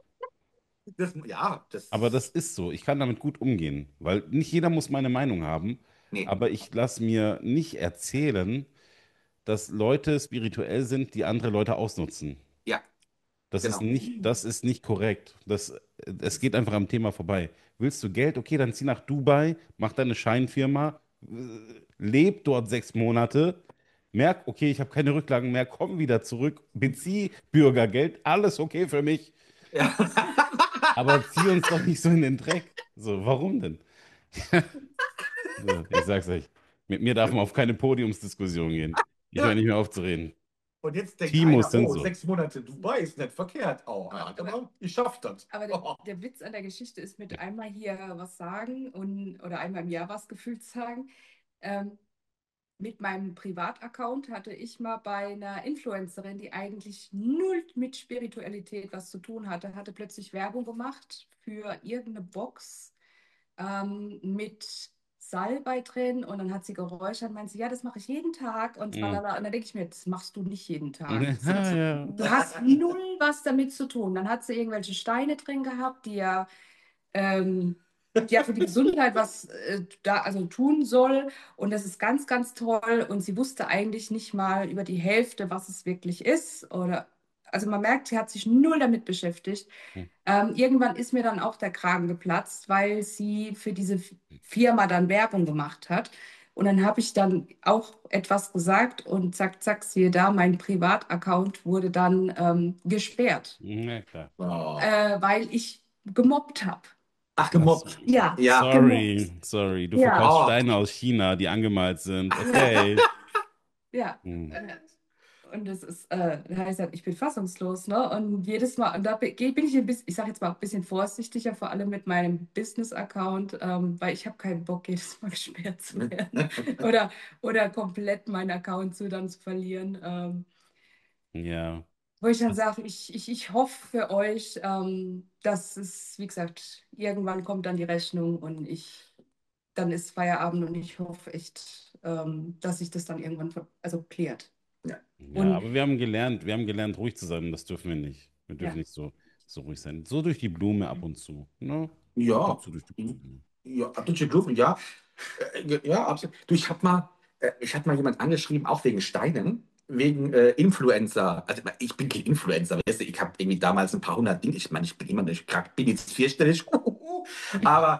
ja, aber das das, ist so. Ich kann damit gut umgehen, weil nicht jeder muss meine Meinung haben, nee, aber ich lasse mir nicht erzählen, dass Leute spirituell sind, die andere Leute ausnutzen. ja, genau. Das ist nicht korrekt. Es geht einfach am Thema vorbei. Willst du Geld? Okay, dann zieh nach Dubai, mach deine Scheinfirma, leb dort 6 Monate, merk, okay, ich habe keine Rücklagen mehr, komm wieder zurück, bezieh Bürgergeld, alles okay für mich, Ja. aber zieh uns doch nicht so in den Dreck. So, warum denn? So, ich sag's euch, mit mir darf man auf keine Podiumsdiskussion gehen. Ich höre Ja. nicht mehr auf zu reden. Und jetzt denkt Timos einer, sind oh, so. 6 Monate Dubai ist nicht verkehrt. Oh, ja, aber ich schaff das. Aber Oh. der Witz an der Geschichte ist mit einmal hier was sagen oder einmal im Jahr was gefühlt sagen. Ähm, mit meinem Privataccount hatte ich mal bei einer Influencerin, die eigentlich null mit Spiritualität was zu tun hatte, hatte plötzlich Werbung gemacht für irgendeine Box mit Salbei drin und dann hat sie geräuchert und meinte sie, ja, das mache ich jeden Tag und Mm. tralala. Und dann denke ich mir, das machst du nicht jeden Tag. Ja, ja. Du hast null was damit zu tun. Dann hat sie irgendwelche Steine drin gehabt, die ja ähm, ja für die Gesundheit was da also tun soll. Und das ist ganz, ganz toll. Und sie wusste eigentlich nicht mal über die Hälfte, was es wirklich ist. Oder also man merkt, sie hat sich null damit beschäftigt. Hm. Irgendwann ist mir dann auch der Kragen geplatzt, weil sie für diese Firma dann Werbung gemacht hat. Und dann habe ich dann auch etwas gesagt und zack, zack, siehe da, mein Privataccount wurde dann gesperrt, Ja, klar. Oh. weil ich gemobbt habe. Ach, Ach so. gemobbt. Ja, Ja. gemobbt. Sorry. Du Ja, verkaufst Oh. Steine aus China, die angemalt sind. Okay. ja. Hm. Und das ist, da heißt halt, ich bin fassungslos, ne? Und jedes Mal, und da bin ich ein bisschen, ich sage jetzt mal ein bisschen vorsichtiger, vor allem mit meinem Business-Account, weil ich habe keinen Bock, jedes Mal gesperrt zu werden oder komplett meinen Account dann zu verlieren. Ja. Wo ich dann Das, sage, ich hoffe für euch, dass es, wie gesagt, irgendwann kommt dann die Rechnung und dann ist Feierabend und ich hoffe echt, dass sich das dann irgendwann also klärt. Ja. ja, Und aber wir haben gelernt, ruhig zu sein und das dürfen wir nicht. Wir dürfen ja. nicht so ruhig sein. So durch die Blume ab und zu. Ne? Ab und Ja. zu durch die Blume. Ja, ab und zu dürfen, ja. Ja, absolut. Du, ich hab mal jemand angeschrieben, auch wegen Steinen, wegen Influencer. Also ich bin kein Influencer, weißt du, ich habe irgendwie damals ein paar hundert Dinge, ich meine, ich bin immer nicht, bin jetzt vierstellig, aber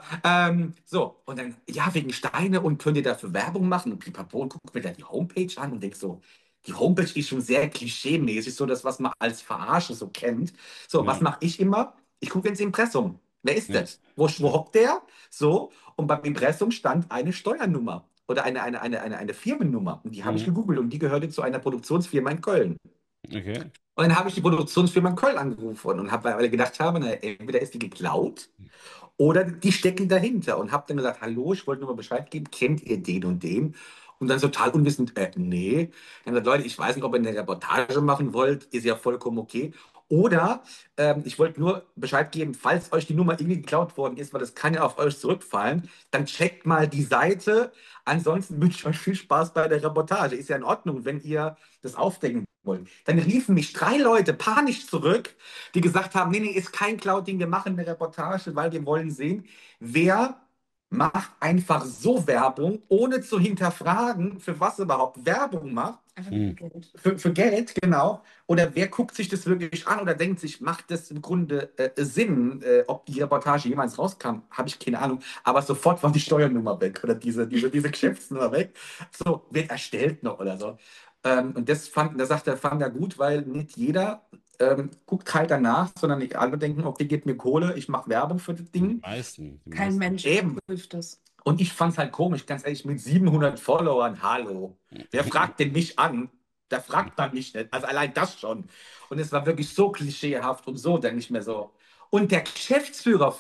so, und dann, ja, wegen Steine und könnt ihr dafür Werbung machen und pipapo und guck mir dann die Homepage an und denk so, die Homepage ist schon sehr klischee-mäßig, so das, was man als Verarsche so kennt. So, was Ja, mache ich immer? Ich gucke ins Impressum. Wer ist ja, das? Wo hockt der? So, und beim Impressum stand eine Steuernummer oder eine Firmennummer. Und die habe ich mhm. gegoogelt und die gehörte zu einer Produktionsfirma in Köln. Okay. Und dann habe ich die Produktionsfirma in Köln angerufen und habe, weil ich gedacht habe, na, entweder ist die geklaut oder die stecken dahinter. Und habe dann gesagt, hallo, ich wollte nur mal Bescheid geben, kennt ihr den und den? Und dann total unwissend, nee. Dann gesagt, Leute, ich weiß nicht, ob ihr eine Reportage machen wollt, ist ja vollkommen okay. Oder ich wollte nur Bescheid geben, falls euch die Nummer irgendwie geklaut worden ist, weil das kann ja auf euch zurückfallen, dann checkt mal die Seite. Ansonsten wünsche ich euch viel Spaß bei der Reportage. Ist ja in Ordnung, wenn ihr das aufdecken wollt. Dann riefen mich drei Leute panisch zurück, die gesagt haben, nee, nee, ist kein Cloud-Ding, wir machen eine Reportage, weil wir wollen sehen, wer macht einfach so Werbung, ohne zu hinterfragen, für was überhaupt Werbung macht. Einfach nur für Mhm. Geld. Für Geld, genau. Oder wer guckt sich das wirklich an oder denkt sich, macht das im Grunde Sinn? Ob die Reportage jemals rauskam, habe ich keine Ahnung. Aber sofort war die Steuernummer weg oder diese Geschäftsnummer weg. So, wird erstellt noch oder so. Und fand er gut, weil nicht jeder guckt halt danach, sondern nicht alle denken, okay, gib mir Kohle, ich mache Werbung für das Die Ding. meisten, die Kein meisten. Mensch Eben. prüft das. Und ich fand es halt komisch, ganz ehrlich, mit 700 Followern, hallo. Wer fragt denn mich an? Der fragt man mich nicht. Also allein das schon. Und es war wirklich so klischeehaft und so dann nicht mehr so. Und der Geschäftsführer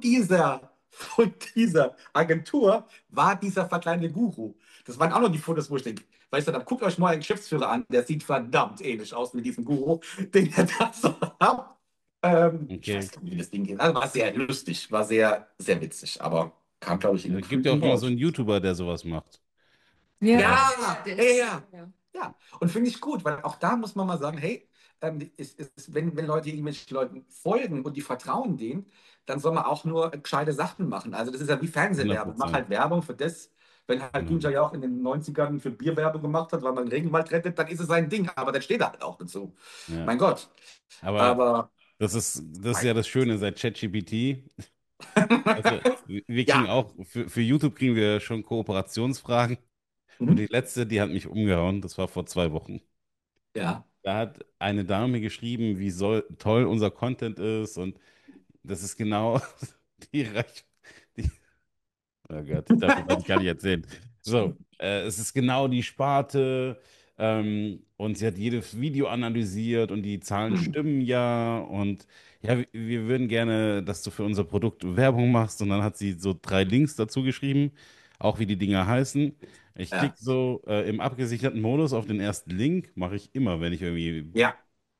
von dieser Agentur war dieser verkleidete Guru. Das waren auch noch die Fotos, wo ich denke, weißt du, dann guckt euch mal einen Geschäftsführer an, der sieht verdammt ähnlich aus mit diesem Guru, den er da so hat. Ich Okay. weiß gar nicht, wie das Ding geht. Also war sehr lustig, war sehr, sehr witzig, aber kam, glaube ich, in Es den gibt ja auch Prüfungen immer so raus. einen YouTuber, der sowas macht. Ja, Ja, der ja, ist, ja, ja. ja. Und finde ich gut, weil auch da muss man mal sagen, hey, wenn Leute irgendwelchen Leuten folgen und die vertrauen denen, dann soll man auch nur gescheite Sachen machen. Also das ist ja wie 100 Fernsehwerbung. Mach halt Werbung für das. Wenn halt Genau. Günther ja auch in den 90ern für Bierwerbung gemacht hat, weil man den Regenwald rettet, dann ist es sein Ding. Aber dann steht er halt auch dazu. Ja. Mein Gott. Aber Aber das ist ja das Schöne seit ChatGPT. Also, wir kriegen ja. auch, für YouTube kriegen wir schon Kooperationsfragen. Und die Mhm. letzte, die hat mich umgehauen, das war vor 2 Wochen. Ja. Da hat eine Dame geschrieben, wie toll unser Content ist und das ist genau die Reich. Die, oh Gott, ich darf das eigentlich gar nicht erzählen. So, es ist genau die Sparte und sie hat jedes Video analysiert und die Zahlen Mhm. stimmen ja und ja, wir würden gerne, dass du für unser Produkt Werbung machst und dann hat sie so 3 Links dazu geschrieben, auch wie die Dinger heißen. Ich klicke Ja. so im abgesicherten Modus auf den ersten Link, mache ich immer, wenn ich irgendwie Ja.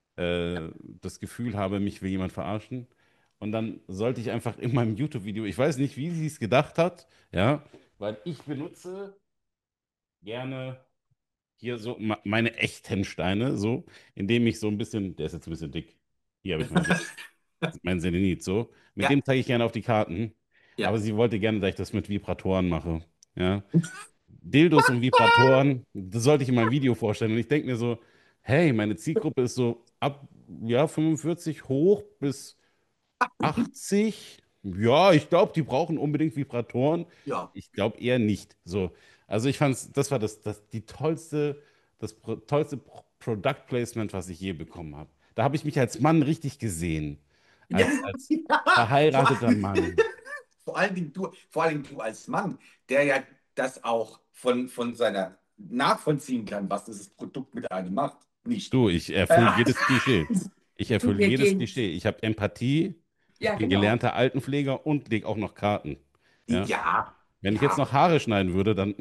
das Gefühl habe, mich will jemand verarschen. Und dann sollte ich einfach in meinem YouTube-Video, ich weiß nicht, wie sie es gedacht hat, ja, weil ich benutze gerne hier so meine echten Steine, so, indem ich so ein bisschen, der ist jetzt ein bisschen dick, hier habe ich meinen Selenit, so, mit Ja. dem zeige ich gerne auf die Karten. aber Ja. sie wollte gerne, dass ich das mit Vibratoren mache. Ja. Dildos und Vibratoren, das sollte ich in meinem Video vorstellen. Und ich denke mir so, hey, meine Zielgruppe ist so ab ja, 45 hoch bis 80. Ja, ich glaube, die brauchen unbedingt Vibratoren. Ja. Ich glaube eher nicht. So, also ich fand's, das war die tollste, tollste Product Placement, was ich je bekommen habe. Da habe ich mich als Mann richtig gesehen. Ja, Als ja. verheirateter Mann. Vor allen Dingen du als Mann, der ja das auch von seiner nachvollziehen kann, was dieses Produkt mit einem macht. Nicht. Du, ich erfülle Ja, jedes Klischee. Ich Du, erfülle mir jedes ging's. Klischee. Ich habe Empathie. Ich Ja, bin genau. gelernter Altenpfleger und lege auch noch Karten. Ja. ja. Wenn ich jetzt Ja. noch Haare schneiden würde, dann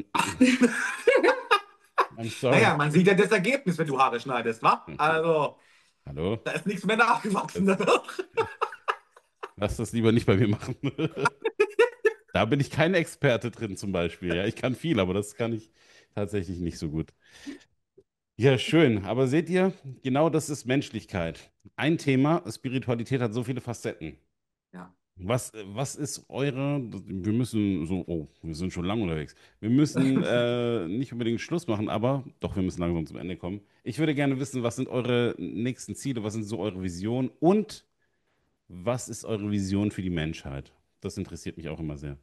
I'm sorry. Naja, man sieht ja das Ergebnis, wenn du Haare schneidest, wa? Also, Hallo? da ist nichts mehr nachgewachsen. Das, lass das lieber nicht bei mir machen. Da bin ich kein Experte drin zum Beispiel. Ja, ich kann viel, aber das kann ich tatsächlich nicht so gut. Ja, schön. Aber seht ihr, genau das ist Menschlichkeit. Ein Thema, Spiritualität hat so viele Facetten. Ja. Was ist eure, wir müssen so, oh, wir sind schon lange unterwegs. Wir müssen nicht unbedingt Schluss machen, aber doch, wir müssen langsam zum Ende kommen. Ich würde gerne wissen, was sind eure nächsten Ziele, was sind so eure Visionen und was ist eure Vision für die Menschheit? Das interessiert mich auch immer sehr.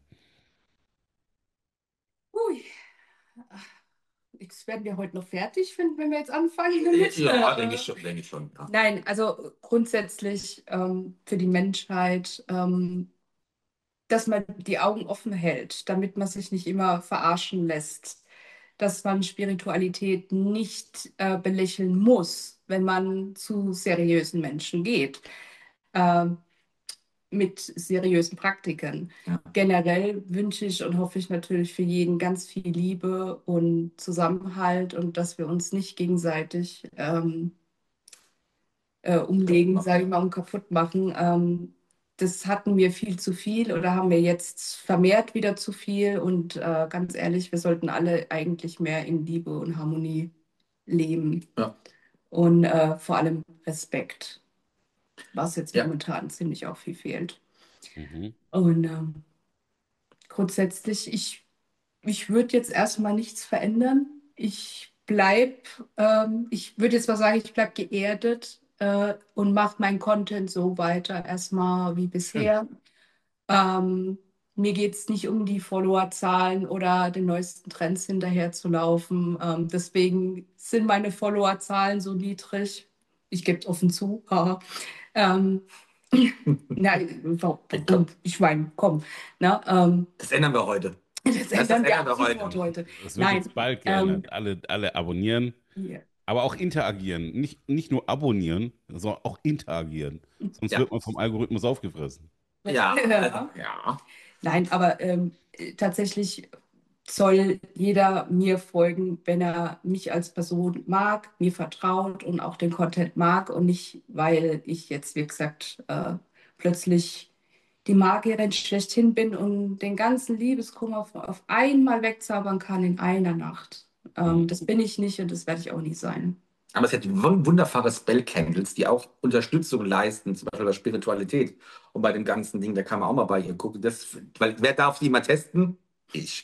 Ui, das werden wir heute noch fertig finden, wenn wir jetzt anfangen damit. Ja, denke ich schon, denke ich schon. Ja. Nein, also grundsätzlich für die Menschheit, dass man die Augen offen hält, damit man sich nicht immer verarschen lässt, dass man Spiritualität nicht belächeln muss, wenn man zu seriösen Menschen geht. Ähm, mit seriösen Praktiken. Ja. Generell wünsche ich und hoffe ich natürlich für jeden ganz viel Liebe und Zusammenhalt und dass wir uns nicht gegenseitig umlegen, sage ich mal, und kaputt machen. Das hatten wir viel zu viel oder haben wir jetzt vermehrt wieder zu viel. Und ganz ehrlich, wir sollten alle eigentlich mehr in Liebe und Harmonie leben Ja. und vor allem Respekt, was jetzt Ja. momentan ziemlich auch viel fehlt. Mhm. Und grundsätzlich, ich würde jetzt erstmal nichts verändern. Ich würde jetzt mal sagen, ich bleibe geerdet und mache meinen Content so weiter, erstmal wie Schön. bisher. Ähm, Mir geht es nicht um die Followerzahlen oder den neuesten Trends hinterher zu laufen. Deswegen sind meine Followerzahlen so niedrig. Ich gebe es offen zu. Haha. Ähm, Nein, warum? Ich meine, komm. Ne, Das ändern wir heute. das Das ändern wir ändern ab wir sofort heute. heute. Es wird Nein, jetzt bald geändert. Alle abonnieren, hier. aber auch interagieren. Nicht nur abonnieren, sondern auch interagieren. Sonst Ja. wird man vom Algorithmus aufgefressen. Ja. Ja. Ja. Nein, aber tatsächlich soll jeder mir folgen, wenn er mich als Person mag, mir vertraut und auch den Content mag und nicht, weil ich jetzt, wie gesagt, plötzlich die Magierin schlechthin bin und den ganzen Liebeskummer auf einmal wegzaubern kann in einer Nacht. Mhm. Das bin ich nicht und das werde ich auch nie sein. Aber es hat wunderbare Spell-Candles, die auch Unterstützung leisten, zum Beispiel bei Spiritualität. Und bei dem ganzen Ding, da kann man auch mal bei ihr gucken. Weil wer darf die mal testen? Ich.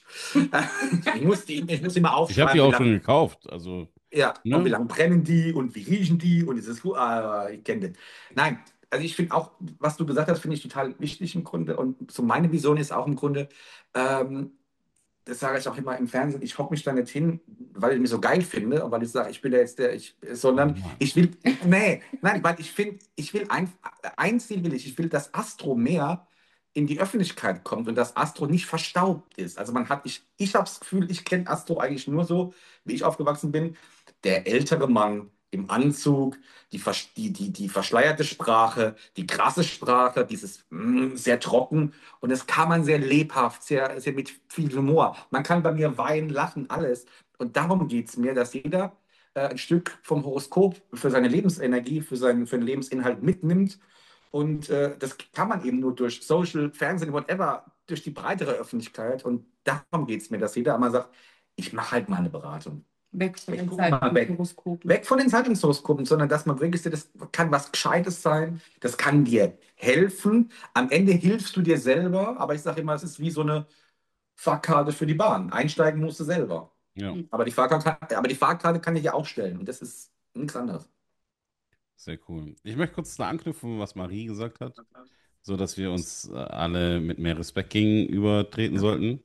Ich muss die mal Ich habe die aufschreiben, wie auch schon lange. gekauft. Also, Ja, und wie ne? lange brennen die und wie riechen die und dieses, ich kenne das. Nein, also ich finde auch, was du gesagt hast, finde ich total wichtig im Grunde. Und so meine Vision ist auch im Grunde, ähm, das sage ich auch immer im Fernsehen, ich hocke mich da nicht hin, weil ich mich so geil finde und weil ich sage, ich bin da jetzt Oh sondern Mann. ich will, nee, nein, weil ich finde, ein Ziel will ich will, dass Astro mehr in die Öffentlichkeit kommt und dass Astro nicht verstaubt ist. Also ich habe das Gefühl, ich kenne Astro eigentlich nur so, wie ich aufgewachsen bin, der ältere Mann im Anzug, die verschleierte Sprache, die krasse Sprache, dieses sehr trocken. Und das kann man sehr lebhaft, sehr mit viel Humor. Man kann bei mir weinen, lachen, alles. Und darum geht es mir, dass jeder ein Stück vom Horoskop für seine Lebensenergie, für den Lebensinhalt mitnimmt. Und das kann man eben nur durch Social, Fernsehen, whatever, durch die breitere Öffentlichkeit. Und darum geht es mir, dass jeder einmal sagt, ich mache halt mal eine Beratung. Weg von den Guck mal weg. Zeitungshoroskopen. Weg von den Zeitungshoroskopen, sondern dass man wirklich sieht, das kann was Gescheites sein, das kann dir helfen. Am Ende hilfst du dir selber, aber ich sage immer, es ist wie so eine Fahrkarte für die Bahn. Einsteigen musst du selber. Ja, Aber die Fahrkarte kann ich ja auch stellen und das ist nichts anderes. sehr cool. Ich möchte kurz da anknüpfen, was Marie gesagt hat, so dass wir uns alle mit mehr Respekt gegenübertreten sollten.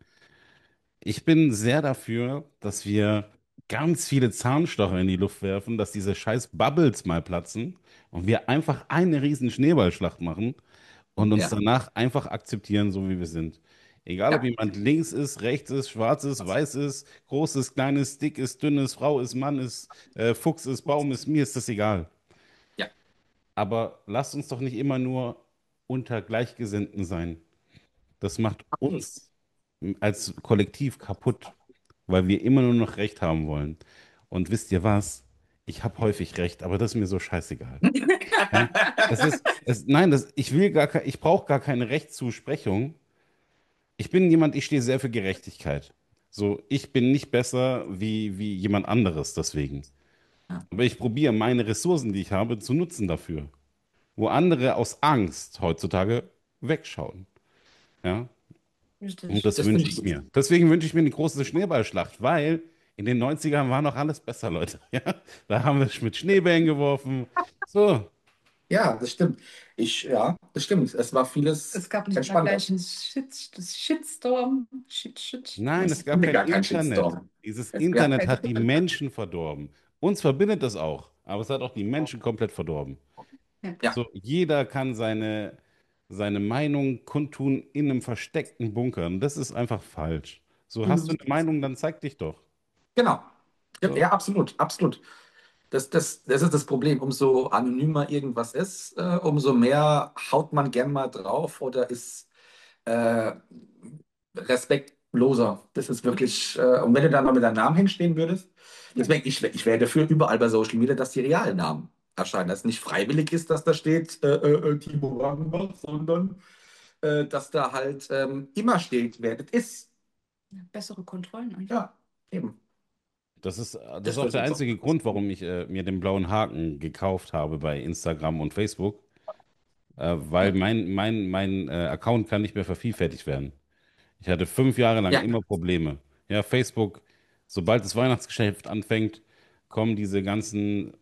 Ich bin sehr dafür, dass wir ganz viele Zahnstocher in die Luft werfen, dass diese scheiß Bubbles mal platzen und wir einfach eine riesen Schneeballschlacht machen und uns Ja, danach einfach akzeptieren, so wie wir sind. Egal, ob ja, jemand links ist, rechts ist, schwarz ist, weiß ist, groß ist, klein ist, dick ist, dünn ist, Frau ist, Mann ist, Fuchs ist, Baum ist, mir ist das egal. ja, Aber lasst uns doch nicht immer nur unter Gleichgesinnten sein. Das macht absolut. uns als Kollektiv kaputt, weil wir immer nur noch Recht haben wollen. Und wisst ihr was? Ich habe häufig Recht, aber das ist mir so scheißegal. Ja? Nein, ich brauche gar keine Rechtszusprechung. Ich bin jemand, ich stehe sehr für Gerechtigkeit. So, ich bin nicht besser wie jemand anderes deswegen. Ja, Aber ich probiere meine Ressourcen, die ich habe, zu nutzen dafür. Wo andere aus Angst heutzutage wegschauen. Ja, und Richtig. das das finde wünsche ich ich gut. mir. Deswegen wünsche ich mir eine große Schneeballschlacht, weil in den 90ern war noch alles besser, Leute. Ja, da haben wir mit Schneebällen geworfen. So, Ja, das stimmt. Ja, das stimmt. Es war vieles Es gab nicht immer entspannter. gleich einen Shitstorm. nein, es Was? gab Und kein gar kein Internet. Shitstorm. Dieses Ja, Internet hat die Menschen verdorben. Uns verbindet das auch, aber es hat auch die Menschen komplett verdorben. Ja. ja, So, jeder kann seine Meinung kundtun in einem versteckten Bunker. Und das ist einfach falsch. So, hast du mhm. eine Meinung, dann zeig dich doch. Genau. Ja, So. ja, absolut, absolut. Das ist das Problem. Umso anonymer irgendwas ist, umso mehr haut man gern mal drauf oder ist äh, respektloser. Das ist wirklich, und wenn du da mal mit deinem Namen hinstehen würdest, deswegen, ich wäre dafür überall bei Social Media, dass die realen Namen erscheinen. Dass es nicht freiwillig ist, dass da steht Timo Wangenbach, sondern dass da halt immer steht, wer das ist. Bessere Kontrollen einfach. Ja, eben. Das ist Das auch wäre der super. einzige Grund, warum ich mir den blauen Haken gekauft habe bei Instagram und Facebook, weil Ja, mein Account kann nicht mehr vervielfältigt werden. Ich hatte 5 Jahre lang ja, immer Probleme. Ja, Facebook, sobald das Weihnachtsgeschäft anfängt, kommen diese ganzen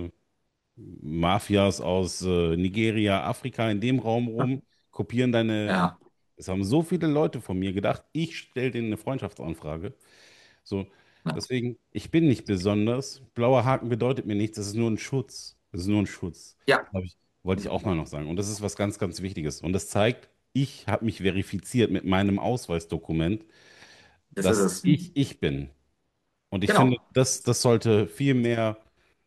Mafias aus Nigeria, Afrika in dem Raum rum, kopieren deine. ja, Es haben so viele Leute von mir gedacht, ich stelle denen eine Freundschaftsanfrage. So, ja, deswegen, ich bin nicht besonders. Blauer Haken bedeutet mir nichts, das ist nur ein Schutz. Das ist nur ein Schutz. ja, Wollte ich auch mal noch sagen. Und das ist was ganz, ganz Wichtiges. Und das zeigt, ich habe mich verifiziert mit meinem Ausweisdokument, das ist dass es. ich bin. Und ich finde, Genau. das sollte viel mehr,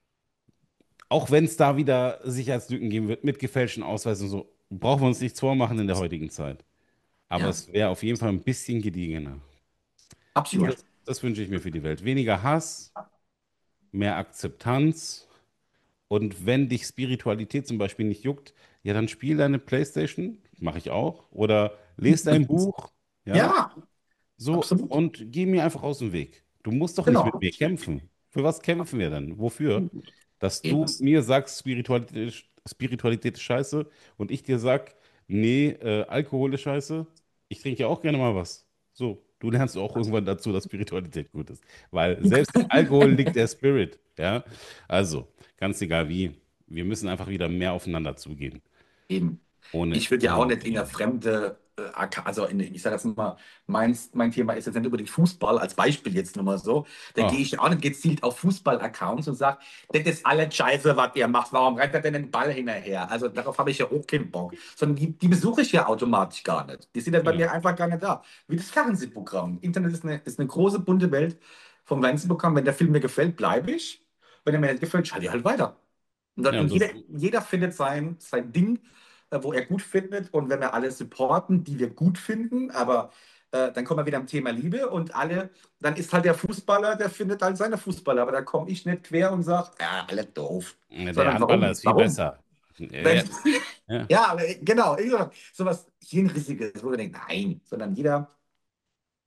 auch wenn es da wieder Sicherheitslücken geben wird, mit gefälschten Ausweisen und so, brauchen wir uns nichts vormachen in der heutigen Zeit. Aber Ja, es wäre auf jeden Fall ein bisschen gediegener. Und absolut. das wünsche ich mir für die Welt. Weniger Hass, mehr Akzeptanz. Und wenn dich Spiritualität zum Beispiel nicht juckt, ja, dann spiel deine PlayStation, mache ich auch, oder lest ein Buch, ja, Ja, so, absolut. und geh mir einfach aus dem Weg. Du musst doch nicht mit Genau. mir kämpfen. Für was kämpfen wir denn? Wofür? Dass Eben. du mir sagst, Spiritualität ist scheiße und ich dir sag, nee, Alkohol ist scheiße. Ich trinke ja auch gerne mal was. So, du lernst auch irgendwann dazu, dass Spiritualität gut ist. Weil selbst im Alkohol liegt der Spirit, ja. Also, ganz egal wie, wir müssen einfach wieder mehr aufeinander zugehen, Eben. ohne Ich würde ja auch nicht in der Hierarchien. fremde, also ich sage jetzt mal, mein Thema ist jetzt nicht unbedingt Fußball, als Beispiel jetzt nur mal so. Da gehe Oh, ich auch nicht gezielt auf Fußball-Accounts und sage, das ist alles scheiße, was ihr macht. Warum rennt ihr denn den Ball hinterher? Also darauf habe ich ja auch keinen Bock. Sondern die besuche ich ja automatisch gar nicht. Die sind ja bei genau. mir einfach gar nicht da. Wie das Fernsehprogramm. Internet ist eine große, bunte Welt vom Fernsehprogramm. Wenn der Film mir gefällt, bleibe ich. Wenn er mir nicht gefällt, schalte ich halt weiter. Und, dann, Ja, und und jeder findet sein Ding, wo er gut findet. Und wenn wir alle supporten, die wir gut finden, aber dann kommen wir wieder am Thema Liebe und alle, dann ist halt der Fußballer, der findet halt seine Fußballer. Aber da komme ich nicht quer und sage, ja, alle doof. der Sondern Handballer warum? ist viel Warum? besser. Ja, Wenn, ja. ja, aber genau, so was Hirnrissiges, wo wir denken, nein, sondern jeder.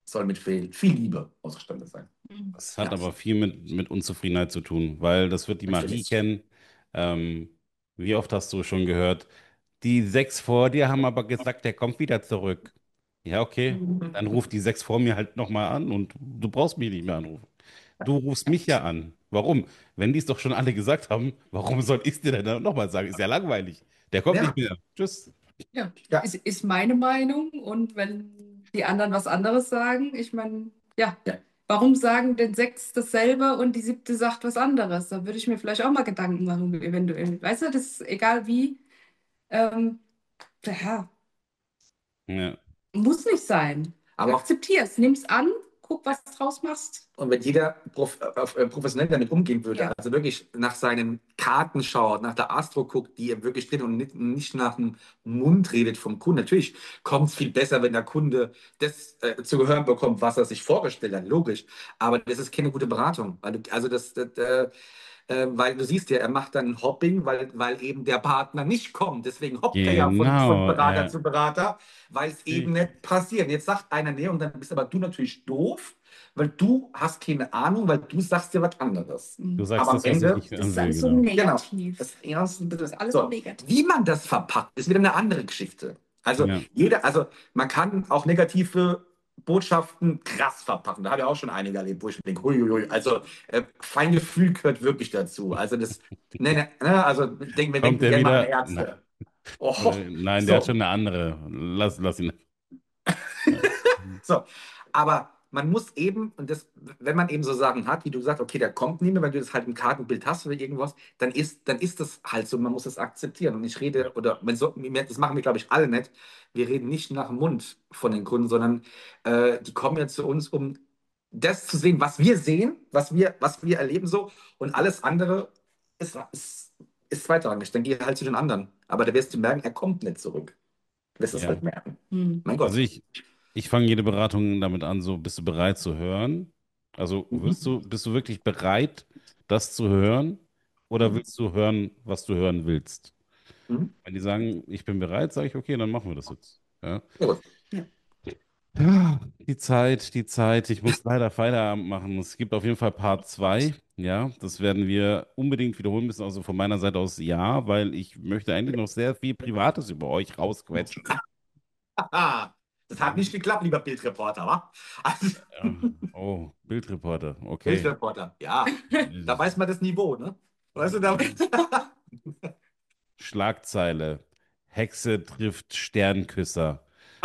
soll mit viel Liebe ausgestattet sein. Mhm. Das hat Ja, aber viel mit Unzufriedenheit zu tun, weil das wird die Marie natürlich. kennen. Ähm, wie oft hast du schon gehört, die sechs vor dir haben aber gesagt, der kommt wieder zurück. Ja, okay. Dann ruf die sechs vor mir halt nochmal an und du brauchst mich nicht mehr anrufen. Du rufst mich ja an. Warum? Wenn die es doch schon alle gesagt haben, warum soll ich es dir denn nochmal sagen? Ist ja langweilig. Der kommt nicht Ja, mehr. Tschüss. Ja, ja, ist meine Meinung. Und wenn die anderen was anderes sagen, ich meine, ja, ja. warum sagen denn sechs dasselbe und die siebte sagt was anderes? Da würde ich mir vielleicht auch mal Gedanken machen, eventuell. Weißt du, das ist egal wie. Ähm, ja, Ja, muss nicht sein. Aber auch Akzeptier's, nimm's an, guck, was du draus machst. Und wenn jeder professionell damit umgehen würde, Ja. also wirklich nach seinen Karten schaut, nach der Astro guckt, die er wirklich drin und nicht nach dem Mund redet vom Kunden. Natürlich kommt es viel besser, wenn der Kunde das zu hören bekommt, was er sich vorgestellt hat, logisch. Aber das ist keine gute Beratung. Also weil du siehst ja, er macht dann Hopping, weil eben der Partner nicht kommt. Deswegen hoppt er ja von genau. Berater zu Berater, weil es eben nicht passiert. Jetzt sagt einer, nee, und dann bist aber du natürlich doof, weil du hast keine Ahnung, weil du sagst dir was anderes. Du Mhm. sagst Aber am das, was ich Ende, nicht Das hören ist will, alles so genau. genau, negativ. Das ist alles so so, negativ. wie man das verpackt, ist wieder eine andere Geschichte. Also Ja. also man kann auch negative Botschaften krass verpacken. Da habe ich auch schon einige erlebt, wo ich denke, huiuiui, also Feingefühl gehört wirklich dazu. Also also wir Kommt denken der gerne mal an wieder? Na, Ärzte. Oh, nein, der hat so. schon eine andere. Lass ihn. Ja. So, aber man muss eben, und das, wenn man eben so Sachen hat, wie du sagst, okay, der kommt nicht mehr, wenn du das halt im Kartenbild hast oder irgendwas, dann ist das halt so, man muss das akzeptieren. Und ich rede, oder das machen wir, glaube ich, alle nicht. Wir reden nicht nach dem Mund von den Kunden, sondern die kommen ja zu uns, um das zu sehen, was wir sehen, was wir erleben so. Und alles andere ist zweitrangig. Dann geh halt zu den anderen. Aber da wirst du merken, er kommt nicht zurück. Du wirst es Ja. halt merken. Mhm. Mein Also Gott. ich fange jede Beratung damit an, so, bist du bereit zu hören? Also Mhm. bist du wirklich bereit, das zu hören? Oder Mhm. willst du hören, was du hören willst? Mhm. Wenn die sagen, ich bin bereit, sage ich, okay, dann machen wir das jetzt. Ja. Ja, gut. Ja. Ja, die Zeit. Ich muss leider Feierabend machen. Es gibt auf jeden Fall Part 2. Ja, das werden wir unbedingt wiederholen müssen. Also von meiner Seite aus ja, weil ich möchte eigentlich noch sehr viel Privates über euch rausquetschen. Haha, das hat Ja. nicht geklappt, lieber Bildreporter, wa? Also, Ja. Oh, Bildreporter, okay. Bildreporter, ja. Da weiß man das Niveau, ne? Weißt du, da. Schlagzeile: Hexe trifft Sternküsser.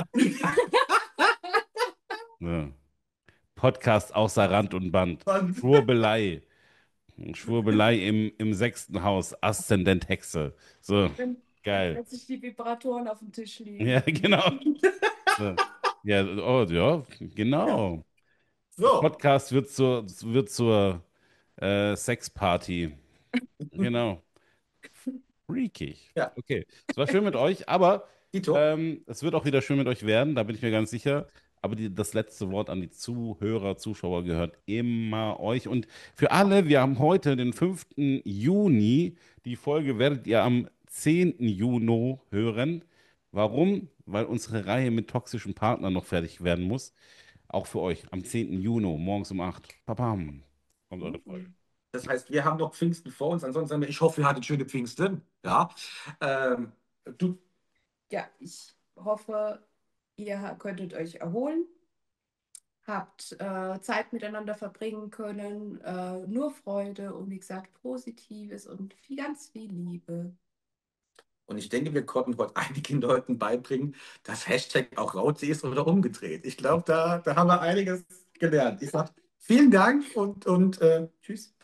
Ja. Podcast außer Rand und Band. Schwurbelei. Schwurbelei im sechsten Haus. Aszendent Hexe. So, Wenn geil. plötzlich die Vibratoren auf dem Tisch Ja, liegen. genau. So. Ja, oh, ja, Ja. genau. So, Podcast wird zur Sexparty. Genau. Freakig. ja, Okay. Es war schön mit euch, aber Dito. es wird auch wieder schön mit euch werden, da bin ich mir ganz sicher. Aber das letzte Wort an die Zuhörer, Zuschauer gehört immer euch. Und für alle, wir haben heute den 5. Juni. Die Folge werdet ihr am 10. Juni hören. Warum? Weil unsere Reihe mit toxischen Partnern noch fertig werden muss. Auch für euch am 10. Juni, morgens um 8. Papam. Kommt eure Folge. Das heißt, wir haben noch Pfingsten vor uns. Ansonsten, ich hoffe, ihr hattet schöne Pfingsten. Ja. Ähm, du, Ja, ich hoffe, ihr könntet euch erholen, habt Zeit miteinander verbringen können, nur Freude und wie gesagt Positives und ganz viel Liebe. und ich denke, wir konnten heute einigen Leuten beibringen, dass Hashtag auch Rauzi ist oder umgedreht. Ich glaube, da haben wir einiges gelernt. Ich sage vielen Dank und tschüss.